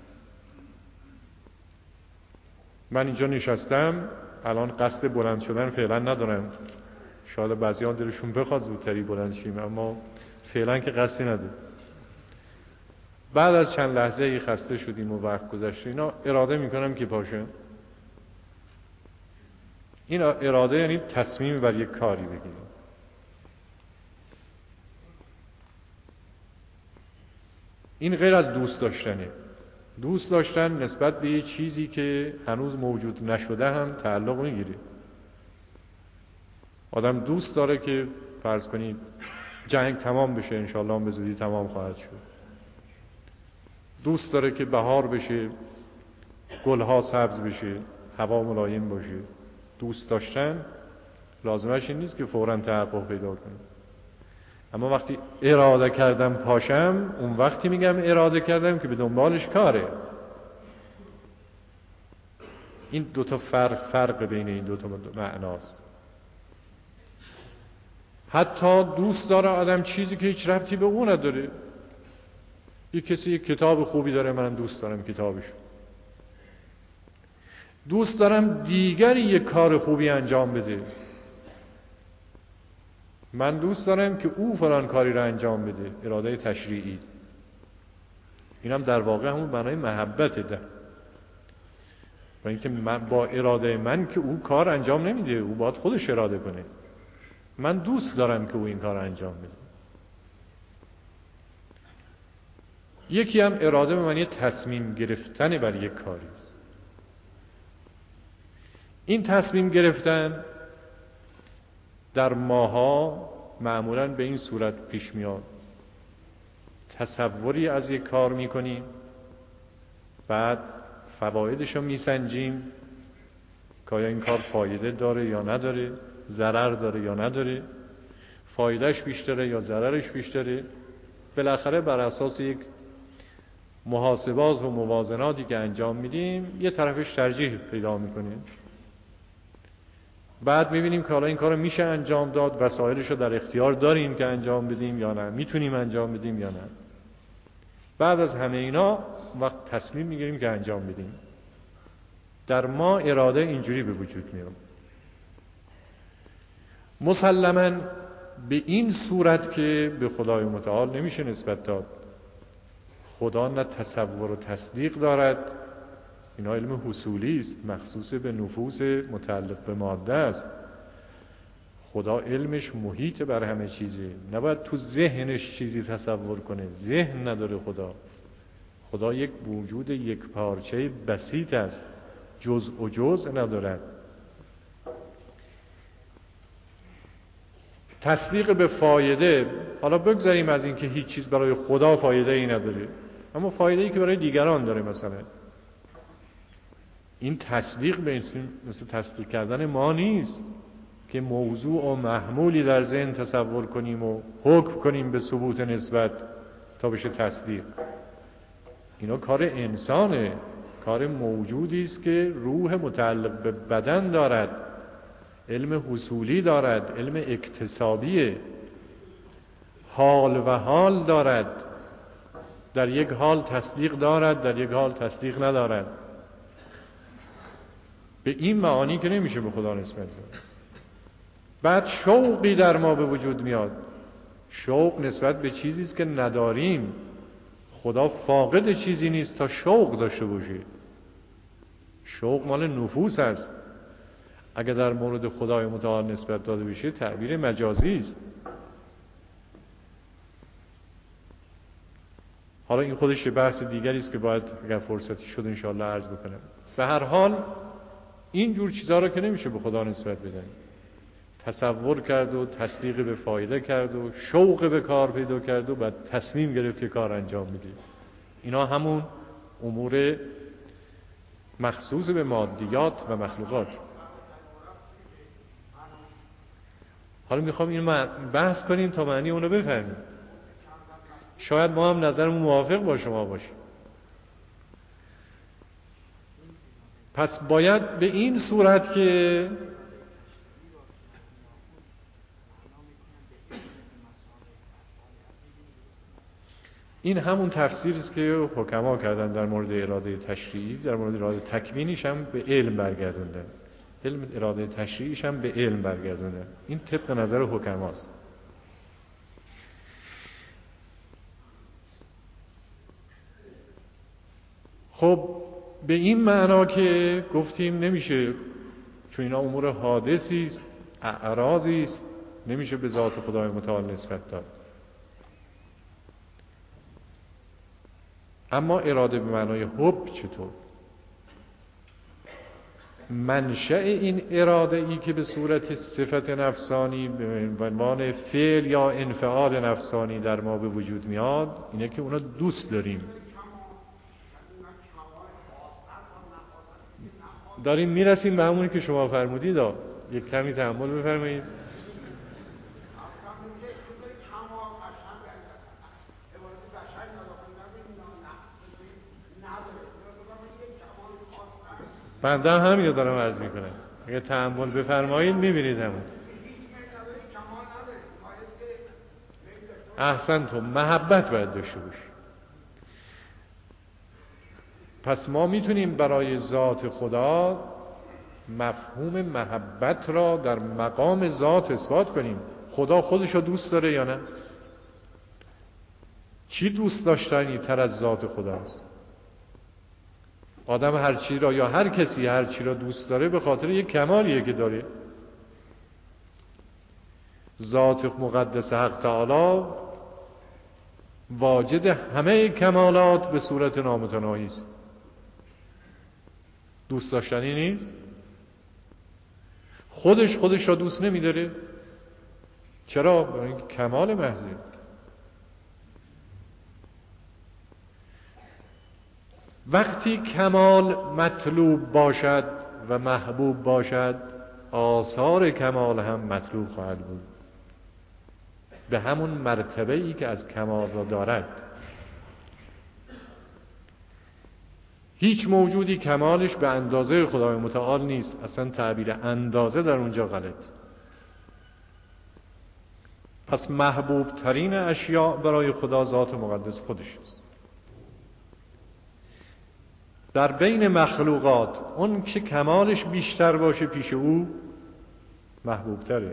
من اینجا نشستم، الان قصد بلند شدن فعلا ندارم. شاید بعضیان دلشون بخواد زودتری بلند شیم، اما فعلا که قصدی ندارم. بعد از چند لحظه خسته شدیم و وقت گذشته اینا اراده میکنم که پاشم. این اراده یعنی تصمیم بر یک کاری بگیریم. این غیر از دوست داشتنه. دوست داشتن نسبت به یه چیزی که هنوز موجود نشده هم تعلق میگیره. آدم دوست داره که فرض کنید جنگ تمام بشه، انشالله هم به زودی تمام خواهد شد. دوست داره که بهار بشه، گلها سبز بشه، هوا ملایم باشه. دوست داشتن لازمش این نیست که فوراً تحقق پیدا کنه. اما وقتی اراده کردم پاشم، اون وقتی میگم اراده کردم که به دنبالش کاره. این دوتا فرق بین این دوتا معناست. حتی دوست داره آدم چیزی که هیچ ربطی به اون نداره. یک کسی یک کتاب خوبی داره، منم دوست دارم کتابشو. دوست دارم دیگری یک کار خوبی انجام بده. من دوست دارم که او فلان کاری را انجام بده. اراده تشریعی. اینم در واقع همون معنای محبته ده. و اینکه من با اراده من که او کار انجام نمیده، او باید خودش اراده کنه. من دوست دارم که او این کار انجام بده. یکی هم اراده به معنی تصمیم گرفتن بر یک کاری است. این تصمیم گرفتن در ماها معمولاً به این صورت پیش میاد: تصوری از یک کار میکنیم، بعد فوایدش رو میسنجیم که آیا این کار فایده داره یا نداره، ضرر داره یا نداره، فایدهش بیشتره یا ضررش بیشتره. بالاخره بر اساس یک محاسبات و موازناتی که انجام میدیم یه طرفش ترجیح پیدا میکنیم. بعد میبینیم که حالا این کار میشه انجام داد، وسایلش رو در اختیار داریم که انجام بدیم یا نه، میتونیم انجام بدیم یا نه. بعد از همه اینا وقت تصمیم میگیریم که انجام بدیم. در ما اراده اینجوری به وجود میاد. مسلماً به این صورت که به خدای متعال نمیشه نسبت داد. خدا نه تصور و تصدیق دارد، اینا علم حصولی است، مخصوص به نفوس متعلق به ماده است. خدا علمش محیط بر همه چیزی، نباید تو ذهنش چیزی تصور کنه. ذهن نداره خدا. خدا یک وجود یک پارچه بسیط است، جزء و جزء ندارد. تصدیق به فایده، حالا بگذاریم از اینکه هیچ چیز برای خدا فایده ای نداره، اما فایده ای که برای دیگران داره. مثلا این تصدیق به مثل تصدیق کردن ما نیست که موضوع و محمولی در ذهن تصور کنیم و حکم کنیم به ثبوت نسبت تا بشه تصدیق. اینا کار انسانه، کار موجودی است که روح متعلق به بدن دارد، علم حصولی دارد، علم اکتسابیه، حال و حال دارد. در یک حال تصدیق دارد، در یک حال تصدیق ندارد. به این معانی که نمیشه به خدا نسبت داد. بعد شوقی در ما به وجود میاد. شوق نسبت به چیزی است که نداریم. خدا فاقد چیزی نیست تا شوق داشته باشه. شوق مال نفوس است. اگر در مورد خدای متعال نسبت داده بشه تعبیر مجازی است. حالا این خودش بحث دیگری است که باید اگر فرصتی شد انشاءالله عرض بکنم. به هر حال این جور چیزها رو که نمیشه به خدا نسبت بدن. تصور کرد و تصدیق به فایده کرد و شوق به کار پیدا کرد و بعد تصمیم گرفت که کار انجام بده. اینا همون امور مخصوص به مادیات و مخلوقات. حالا میخوام این بحث کنیم تا معنی اونو بفهمیم. شاید ما هم نظرمون موافق با شما باشه. پس باید به این صورت که این همون تفسیری است که حکما کردن در مورد اراده تشریعی، در مورد اراده تکوینیش هم به علم برگردوندن. علم اراده تشریعیش هم به علم برگردوندن. این طبق نظر حکماست. خب به این معنا که گفتیم نمیشه، چون اینا امور حادثی است، اعراضی است، نمیشه به ذات خدای متعال نسبت داد. اما اراده به معنای حب چطور؟ منشأ این اراده ای که به صورت صفت نفسانی به عنوان فعل یا انفعال نفسانی در ما به وجود میاد اینه که اونا دوست داریم. داریم میرسیم به همونی که شما فرمودید. یک کمی تأمل بفرمایید. بنده همین دارم عرض میکنم. اگه تأمل بفرمایید میبینید همون. احسنتم، محبت باید داشته باشی. پس ما میتونیم برای ذات خدا مفهوم محبت را در مقام ذات اثبات کنیم. خدا خودش رو دوست داره یا نه؟ چی دوست داشتنی تر از ذات خداست؟ آدم هر چی را یا هر کسی هر چی را دوست داره به خاطر یک کمالیه که داره. ذات مقدس حق تعالی واجد همه کمالات به صورت نامتناهی است. دوست داشتنی نیست؟ خودش را دوست نمی‌داره؟ چرا؟ برای اینکه کمال محضه. وقتی کمال مطلوب باشد و محبوب باشد، آثار کمال هم مطلوب خواهد بود به همون مرتبه‌ای که از کمال را دارد. هیچ موجودی کمالش به اندازه خدای متعال نیست. اصلا تعبیر اندازه در اونجا غلط. پس محبوب ترین اشیاء برای خدا ذات مقدس خودش است. در بین مخلوقات اون که کمالش بیشتر باشه پیش او محبوب تره،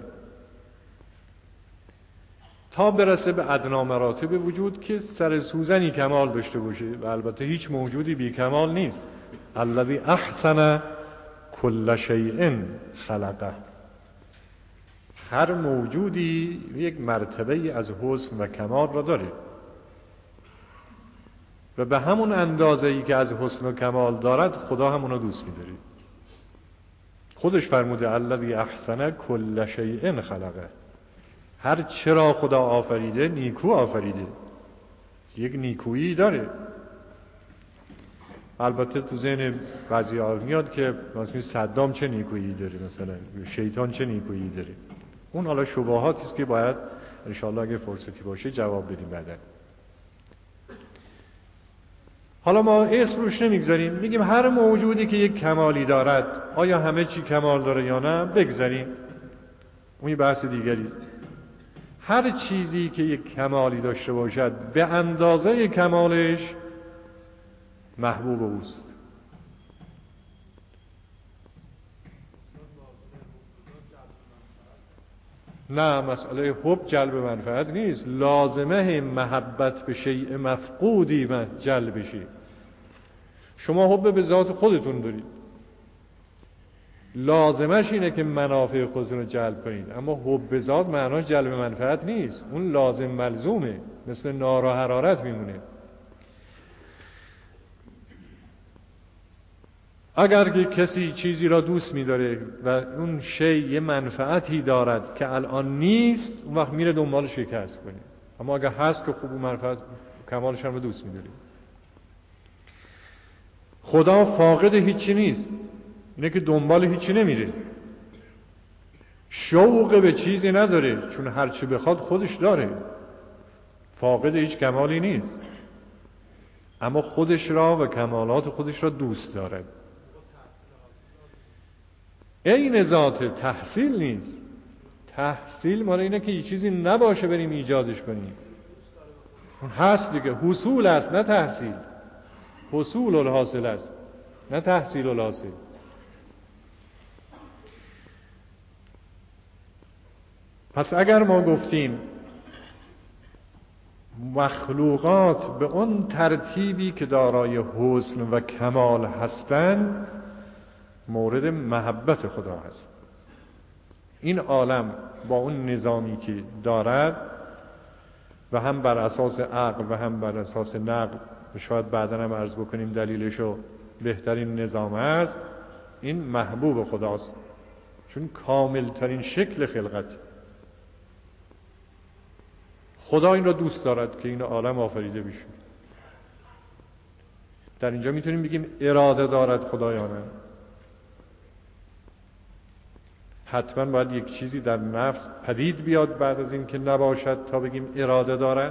تا برسه به ادنا مراتب وجود که سر سوزنی کمال داشته باشه. و البته هیچ موجودی بی کمال نیست. الذی احسن کل شیء خلقه. هر موجودی یک مرتبه از حسن و کمال را داره و به همون اندازه‌ای که از حسن و کمال دارد خدا همونو دوست می‌داره. خودش فرموده الذی احسن کل شیء خلقه. هر چرا خدا آفریده نیکو آفریده، یک نیکویی داره. البته تو ذهن بعضی‌ها میاد که مثلا صدام چه نیکویی داره، مثلا شیطان چه نیکویی داره. اون حالا شبهاتی است که باید ان شاءالله اگه فرصتی باشه جواب بدیم بعدا. حالا ما اسم روش نمیگذاریم، میگیم هر موجودی که یک کمالی دارد. آیا همه چی کمال داره یا نه؟ بگذاریم، اون یه بحث دیگری است. هر چیزی که یک کمالی داشته باشد به اندازه کمالش محبوب اوست. نه، مسئله حب جلب منفعت نیست. لازمه محبت به شیء مفقودی جلب بشه. شما حب به ذات خودتون دارید، لازمش اینه که منافع خودتون رو جلب کنید. اما حب به ذات معناش جلب منفعت نیست، اون لازم ملزومه، مثل نار و حرارت میمونه. اگر که کسی چیزی را دوست می‌داره و اون شی یه منفعتی دارد که الان نیست، اون وقت میره دنبالش کسب کنه. اما اگر هست که خوب، اون منفعت کمالش هم رو دوست می‌داره. خدا فاقد هیچی نیست، اینه که دنبال هیچی نمیره. شوق به چیزی نداره، چون هر چی بخواد خودش داره. فاقد هیچ کمالی نیست، اما خودش را و کمالات خودش را دوست داره. این ذات تحصیل نیست. تحصیل مال اینه که یه چیزی نباشه بریم ایجادش کنیم. اون هست دیگه، حصول است نه تحصیل. حصول الحاصل است نه تحصیل الحاصل. پس اگر ما گفتیم مخلوقات به اون ترتیبی که دارای حسن و کمال هستند مورد محبت خدا هست. این عالم با اون نظامی که دارد و هم بر اساس عقل و هم بر اساس نقل، شاید بعدا هم عرض بکنیم دلیلشو، بهترین نظام است. این محبوب خداست، چون کامل ترین شکل خلقت. خدا این را دوست دارد که این عالم آفریده بشه. در اینجا میتونیم بگیم اراده دارد خدایانه. حتما باید یک چیزی در نفس پدید بیاد بعد از این که نباشد تا بگیم اراده دارد؟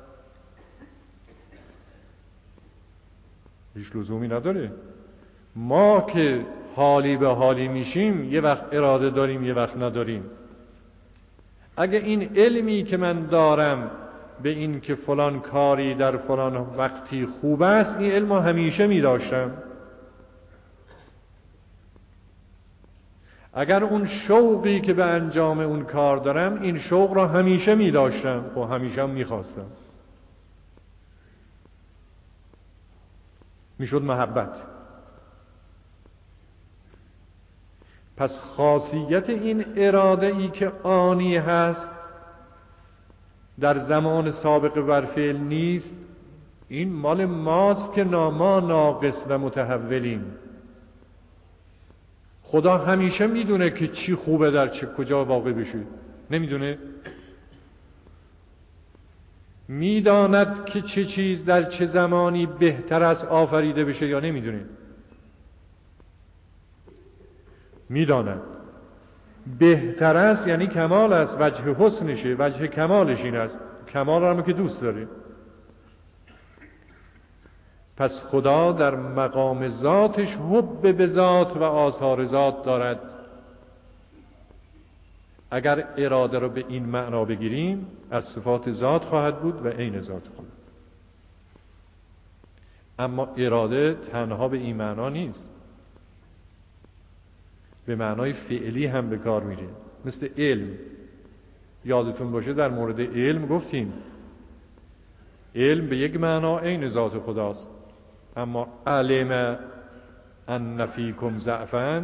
هیچ لزومی نداره. ما که حالی به حالی میشیم، یه وقت اراده داریم یه وقت نداریم. اگه این علمی که من دارم به این که فلان کاری در فلان وقتی خوب است، این علم همیشه می داشتم. اگر اون شوقی که به انجام اون کار دارم، این شوق را همیشه می داشتم، خب همیشه هم می خواستم، می شد محبت. پس خاصیت این اراده ای که آنی هست در زمان سابقه بر فعل نیست، این مال ماست که ما ناقص و متحولیم. خدا همیشه میدونه که چی خوبه در کجا واقع بشه. نمیدونه؟ میداند که چه چیز در چه زمانی بهتر از آفریده بشه یا نمیدونه؟ میداند. بهتر است یعنی کمال است، وجه حسنشه، وجه کمالش این است. کمال رو هم که دوست داره. پس خدا در مقام ذاتش حب به ذات و آثار ذات دارد. اگر اراده رو به این معنا بگیریم، از صفات ذات خواهد بود و عین ذات خدا. اما اراده تنها به این معنا نیست، به معنای فعلی هم به کار میره. مثل علم، یادتون باشه در مورد علم گفتیم علم به یک معنا عین ذات خداست. اما علم ان فیکم ضعفا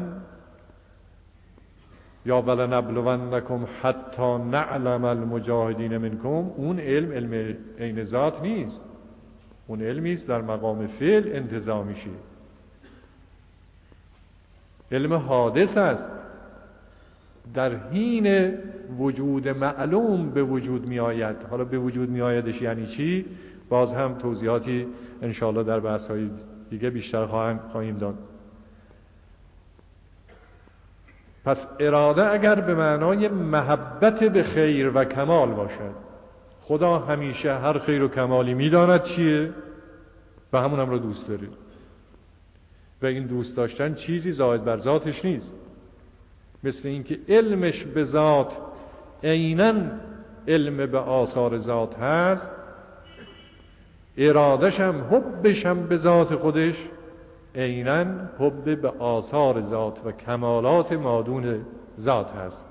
یا ولنبلونکم حتی نعلم المجاهدین منکم، اون علم عین ذات نیست، اون علمی است در مقام فعل انتزاع میشه. علم حادث است، در حین وجود معلوم به وجود می آید. حالا به وجود می آیدش یعنی چی؟ باز هم توضیحاتی انشاءالله در بحث‌های دیگه بیشتر خواهیم داد. پس اراده اگر به معنای محبت به خیر و کمال باشد، خدا همیشه هر خیر و کمالی می داند چیه و همون هم رو دوست داره و این دوست داشتن چیزی زائد بر ذاتش نیست. مثل اینکه علمش به ذات عیناً علم به آثار ذات هست، ارادش هم حبش هم به ذات خودش عیناً حب به آثار ذات و کمالات مادون ذات هست.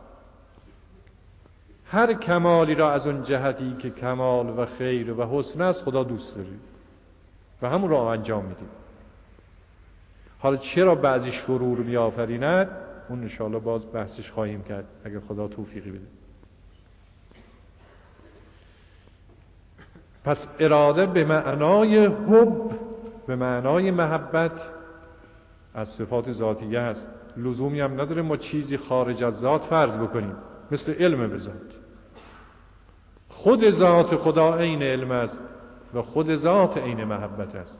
هر کمالی را از اون جهتی که کمال و خیر و حسن است خدا دوست داره و همون را انجام میده. حالا چرا بعضی شرور میآفریند اون انشاءالله باز بحثش خواهیم کرد اگر خدا توفیقی بده. پس اراده به معنای حب، به معنای محبت از صفات ذاتیه است. لزومی هم نداره ما چیزی خارج از ذات فرض بکنیم، مثل علم به ذات. خود ذات خدا عین علم است و خود ذات عین محبت است.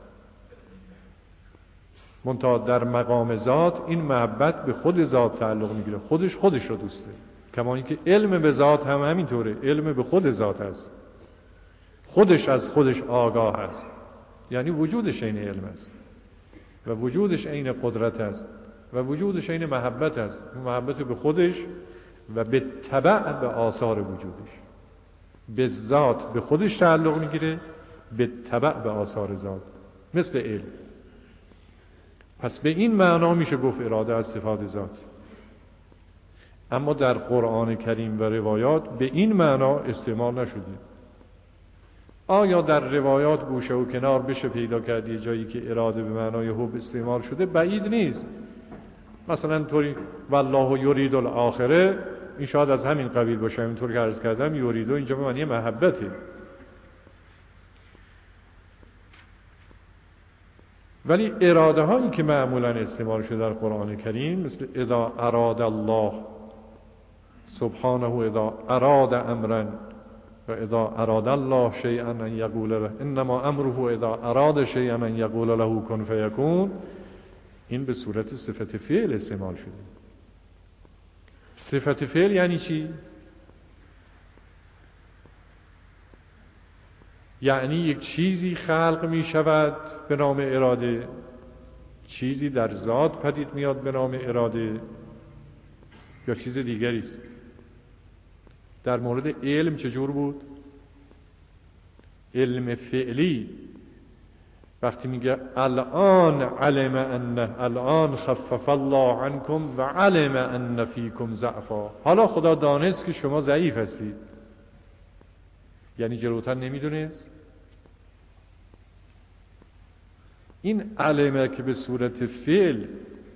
منتها در مقام ذات این محبت به خود ذات تعلق میگیره، خودش رو دوست داره. کما اینکه علم به ذات هم همینطوره، علم به خود ذات است، خودش از خودش آگاه است، یعنی وجودش عین علم است و وجودش عین قدرت است و وجودش عین محبت است. محبت به خودش و به تبع به آثار وجودش. به ذات به خودش تعلق میگیره، به تبع به آثار ذات، مثل علم. پس به این معنا میشه گفت اراده از صفات ذات. اما در قرآن کریم و روایات به این معنا استعمال نشده. آیا در روایات گوشه و کنار بشه پیدا کرد یه جایی که اراده به معنای حب استعمال شده؟ بعید نیست. مثلا طوری والله یرید الاخره، این شاید از همین قبیل باشه. اینطور که عرض کردم یریدو اینجا به معنی محبته. ولی اراده هایی که معمولا استعمال شده در قرآن کریم مثل اذا اراد الله سبحانه اذا اراد امرا و اذا اراد الله شیئا ان یقول له انما امره اذا اراد شیئا ان یقول له کن فیکون، این به صورت صفت فعل استعمال شده. صفت فعل یعنی چی؟ یعنی یک چیزی خلق می شود به نام اراده، چیزی در ذات پدید میاد به نام اراده، یا چیز دیگری است. در مورد علم چجور بود؟ علم فعلی وقتی میگه الان علم انه، الان خفف الله عنکم و علم ان فیکم ضعفا، حالا خدا دانست که شما ضعیف هستید. یعنی جلوتر نمیدونست؟ این علمه که به صورت فعل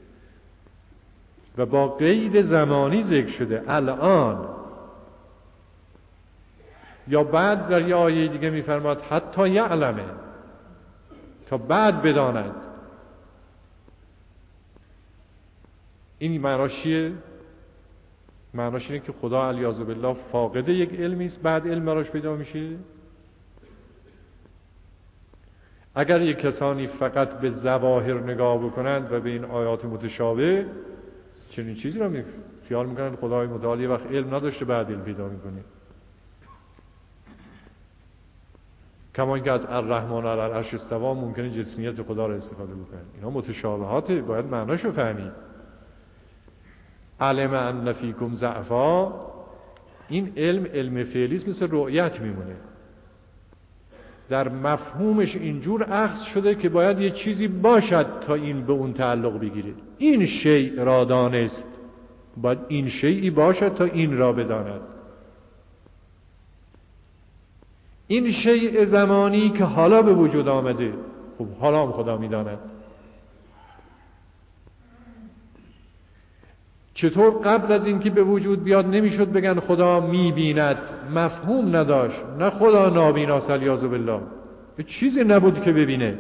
و با قید زمانی ذکر شده، الان یا بعد در یه آیه دیگه میفرماد حتی یعلمه، تا بعد بداند. این معناش چیه؟ معناش اینه که خدا علیاذ بالله فاقد یک علمی است بعد علم براش پیدا میشه. اگر یک کسانی فقط به ظواهر نگاه بکنند و به این آیات متشابه چنین چیزی رو خیال میکنند خدای متعال یه وقت علم نداشته بعد علم پیدا میکنه. کما اینکه از الرحمن علی العرش استوا ممکنه جسمیت خدا رو استفاده بکنن. اینا متشابهاته، باید معناشو فهمید. علم ان فیکم ضعفا، این علم فعلی است، مثل رؤیت میمونه. در مفهومش اینجور اخذ شده که باید یه چیزی باشد تا این به اون تعلق بگیره. این شیء را دانست، باید این شیئی باشد تا این را بداند. این شیء زمانی که حالا به وجود آمده، خب حالا هم خدا میداند. چطور قبل از اینکه به وجود بیاد نمیشد بگن خدا میبیند؟ مفهوم نداشت. نه خدا نابیناست علیاذ بالله، چیزی نبود که ببینه.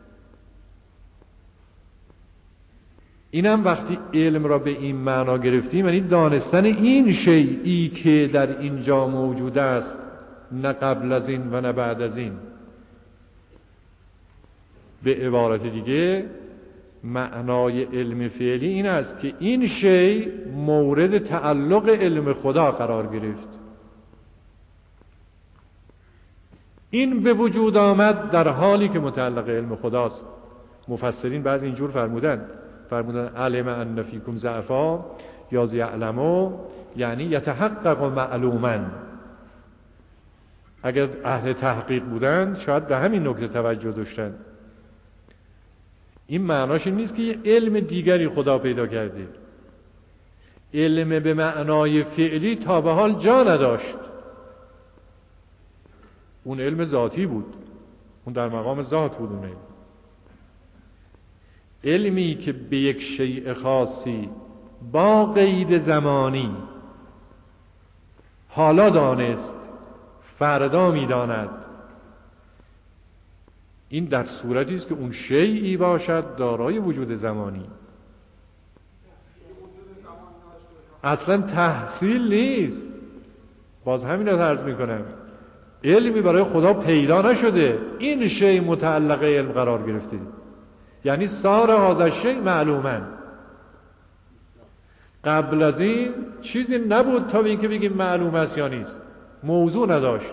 اینم وقتی علم را به این معنا گرفتیم، یعنی دانستن این شیئی که در اینجا موجود است، نه قبل از این و نه بعد از این. به عبارت دیگه معنای علم فعلی این است که این شی مورد تعلق علم خدا قرار گرفت. این به وجود آمد در حالی که متعلق علم خداست. مفسرین بعضی اینجور فرمودن علم ان فیکم ضعفا یا یعلمو، یعنی یتحقق معلوما. اگر اهل تحقیق بودن شاید به همین نکته توجه داشتن. این معناش این نیست که یه علم دیگری خدا پیدا کرده. علم به معنای فعلی تا به حال جا نداشت. اون علم ذاتی بود، اون در مقام ذات بود. اون علمی که به یک شیء خاصی با قید زمانی حالا دانست، فردا میداند، این در صورتی است که اون شیئی باشد دارای وجود زمانی. اصلا تحصیل نیست. باز همین رو عرض میکنم، علمی برای خدا پیدا نشده، این شیء متعلق علم قرار گرفته. یعنی صار هذا الشیء معلوما. قبل از این چیزی نبود تا به اینکه بگیم معلوم است یا نیست. موضوع نداشت.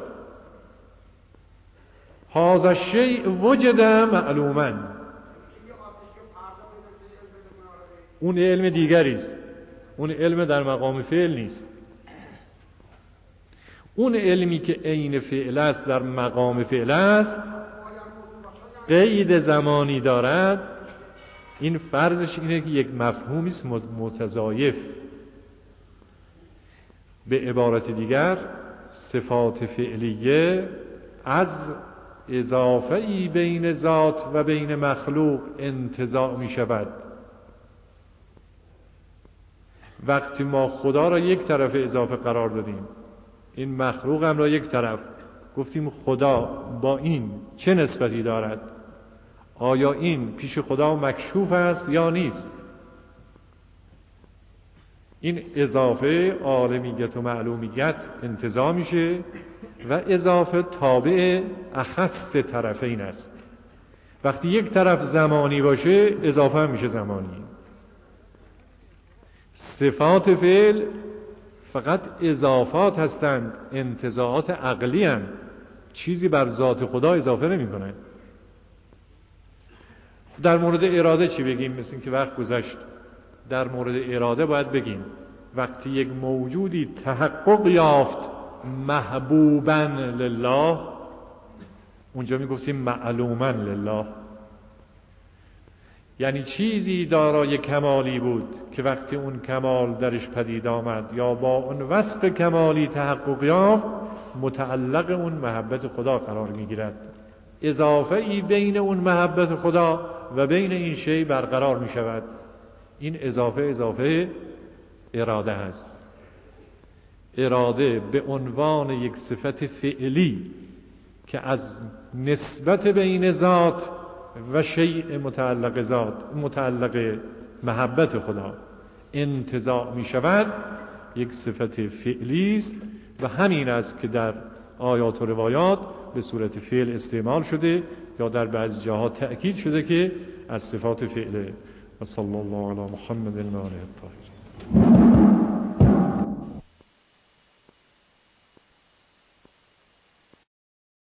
هذا الشیء وجد معلوما. اون علم دیگری است. اون علم در مقام فعل نیست. اون علمی که عین فعل است، در مقام فعل است، قید زمانی دارد. این فرضش اینه که یک مفهومی است متضایف. به عبارت دیگر صفات فعلیه از اضافه‌ای بین ذات و بین مخلوق انتزاع می شود. وقتی ما خدا را یک طرف اضافه قرار دادیم، این مخلوق هم را یک طرف، گفتیم خدا با این چه نسبتی دارد؟ آیا این پیش خدا مکشوف است یا نیست؟ این اضافه عالمیت و معلومیت انتزاع میشه و اضافه تابع اخص طرفین است. وقتی یک طرف زمانی باشه اضافه هم میشه زمانی. صفات فعل فقط اضافات هستند، انتزاعات عقلی هستند، چیزی بر ذات خدا اضافه نمی کنند. در مورد اراده چی بگیم؟ مثل این که وقت گذشت. در مورد اراده باید بگیم وقتی یک موجودی تحقق یافت محبوبا لله، اونجا می گفتیم معلوما لله. یعنی چیزی دارای کمالی بود که وقتی اون کمال درش پدید آمد یا با اون وصف کمالی تحقق یافت، متعلق اون محبت خدا قرار می گیرد. اضافه ای بین اون محبت خدا و بین این شی برقرار می شود. این اضافه اراده هست. اراده به عنوان یک صفت فعلی که از نسبت بین ذات و شیء متعلق محبت خدا انتزاع می شود، یک صفت فعلی است و همین است که در آیات و روایات به صورت فعل استعمال شده یا در بعضی جاها تأکید شده که از صفات فعله. و صلی الله علی محمد و آله الطاهرین.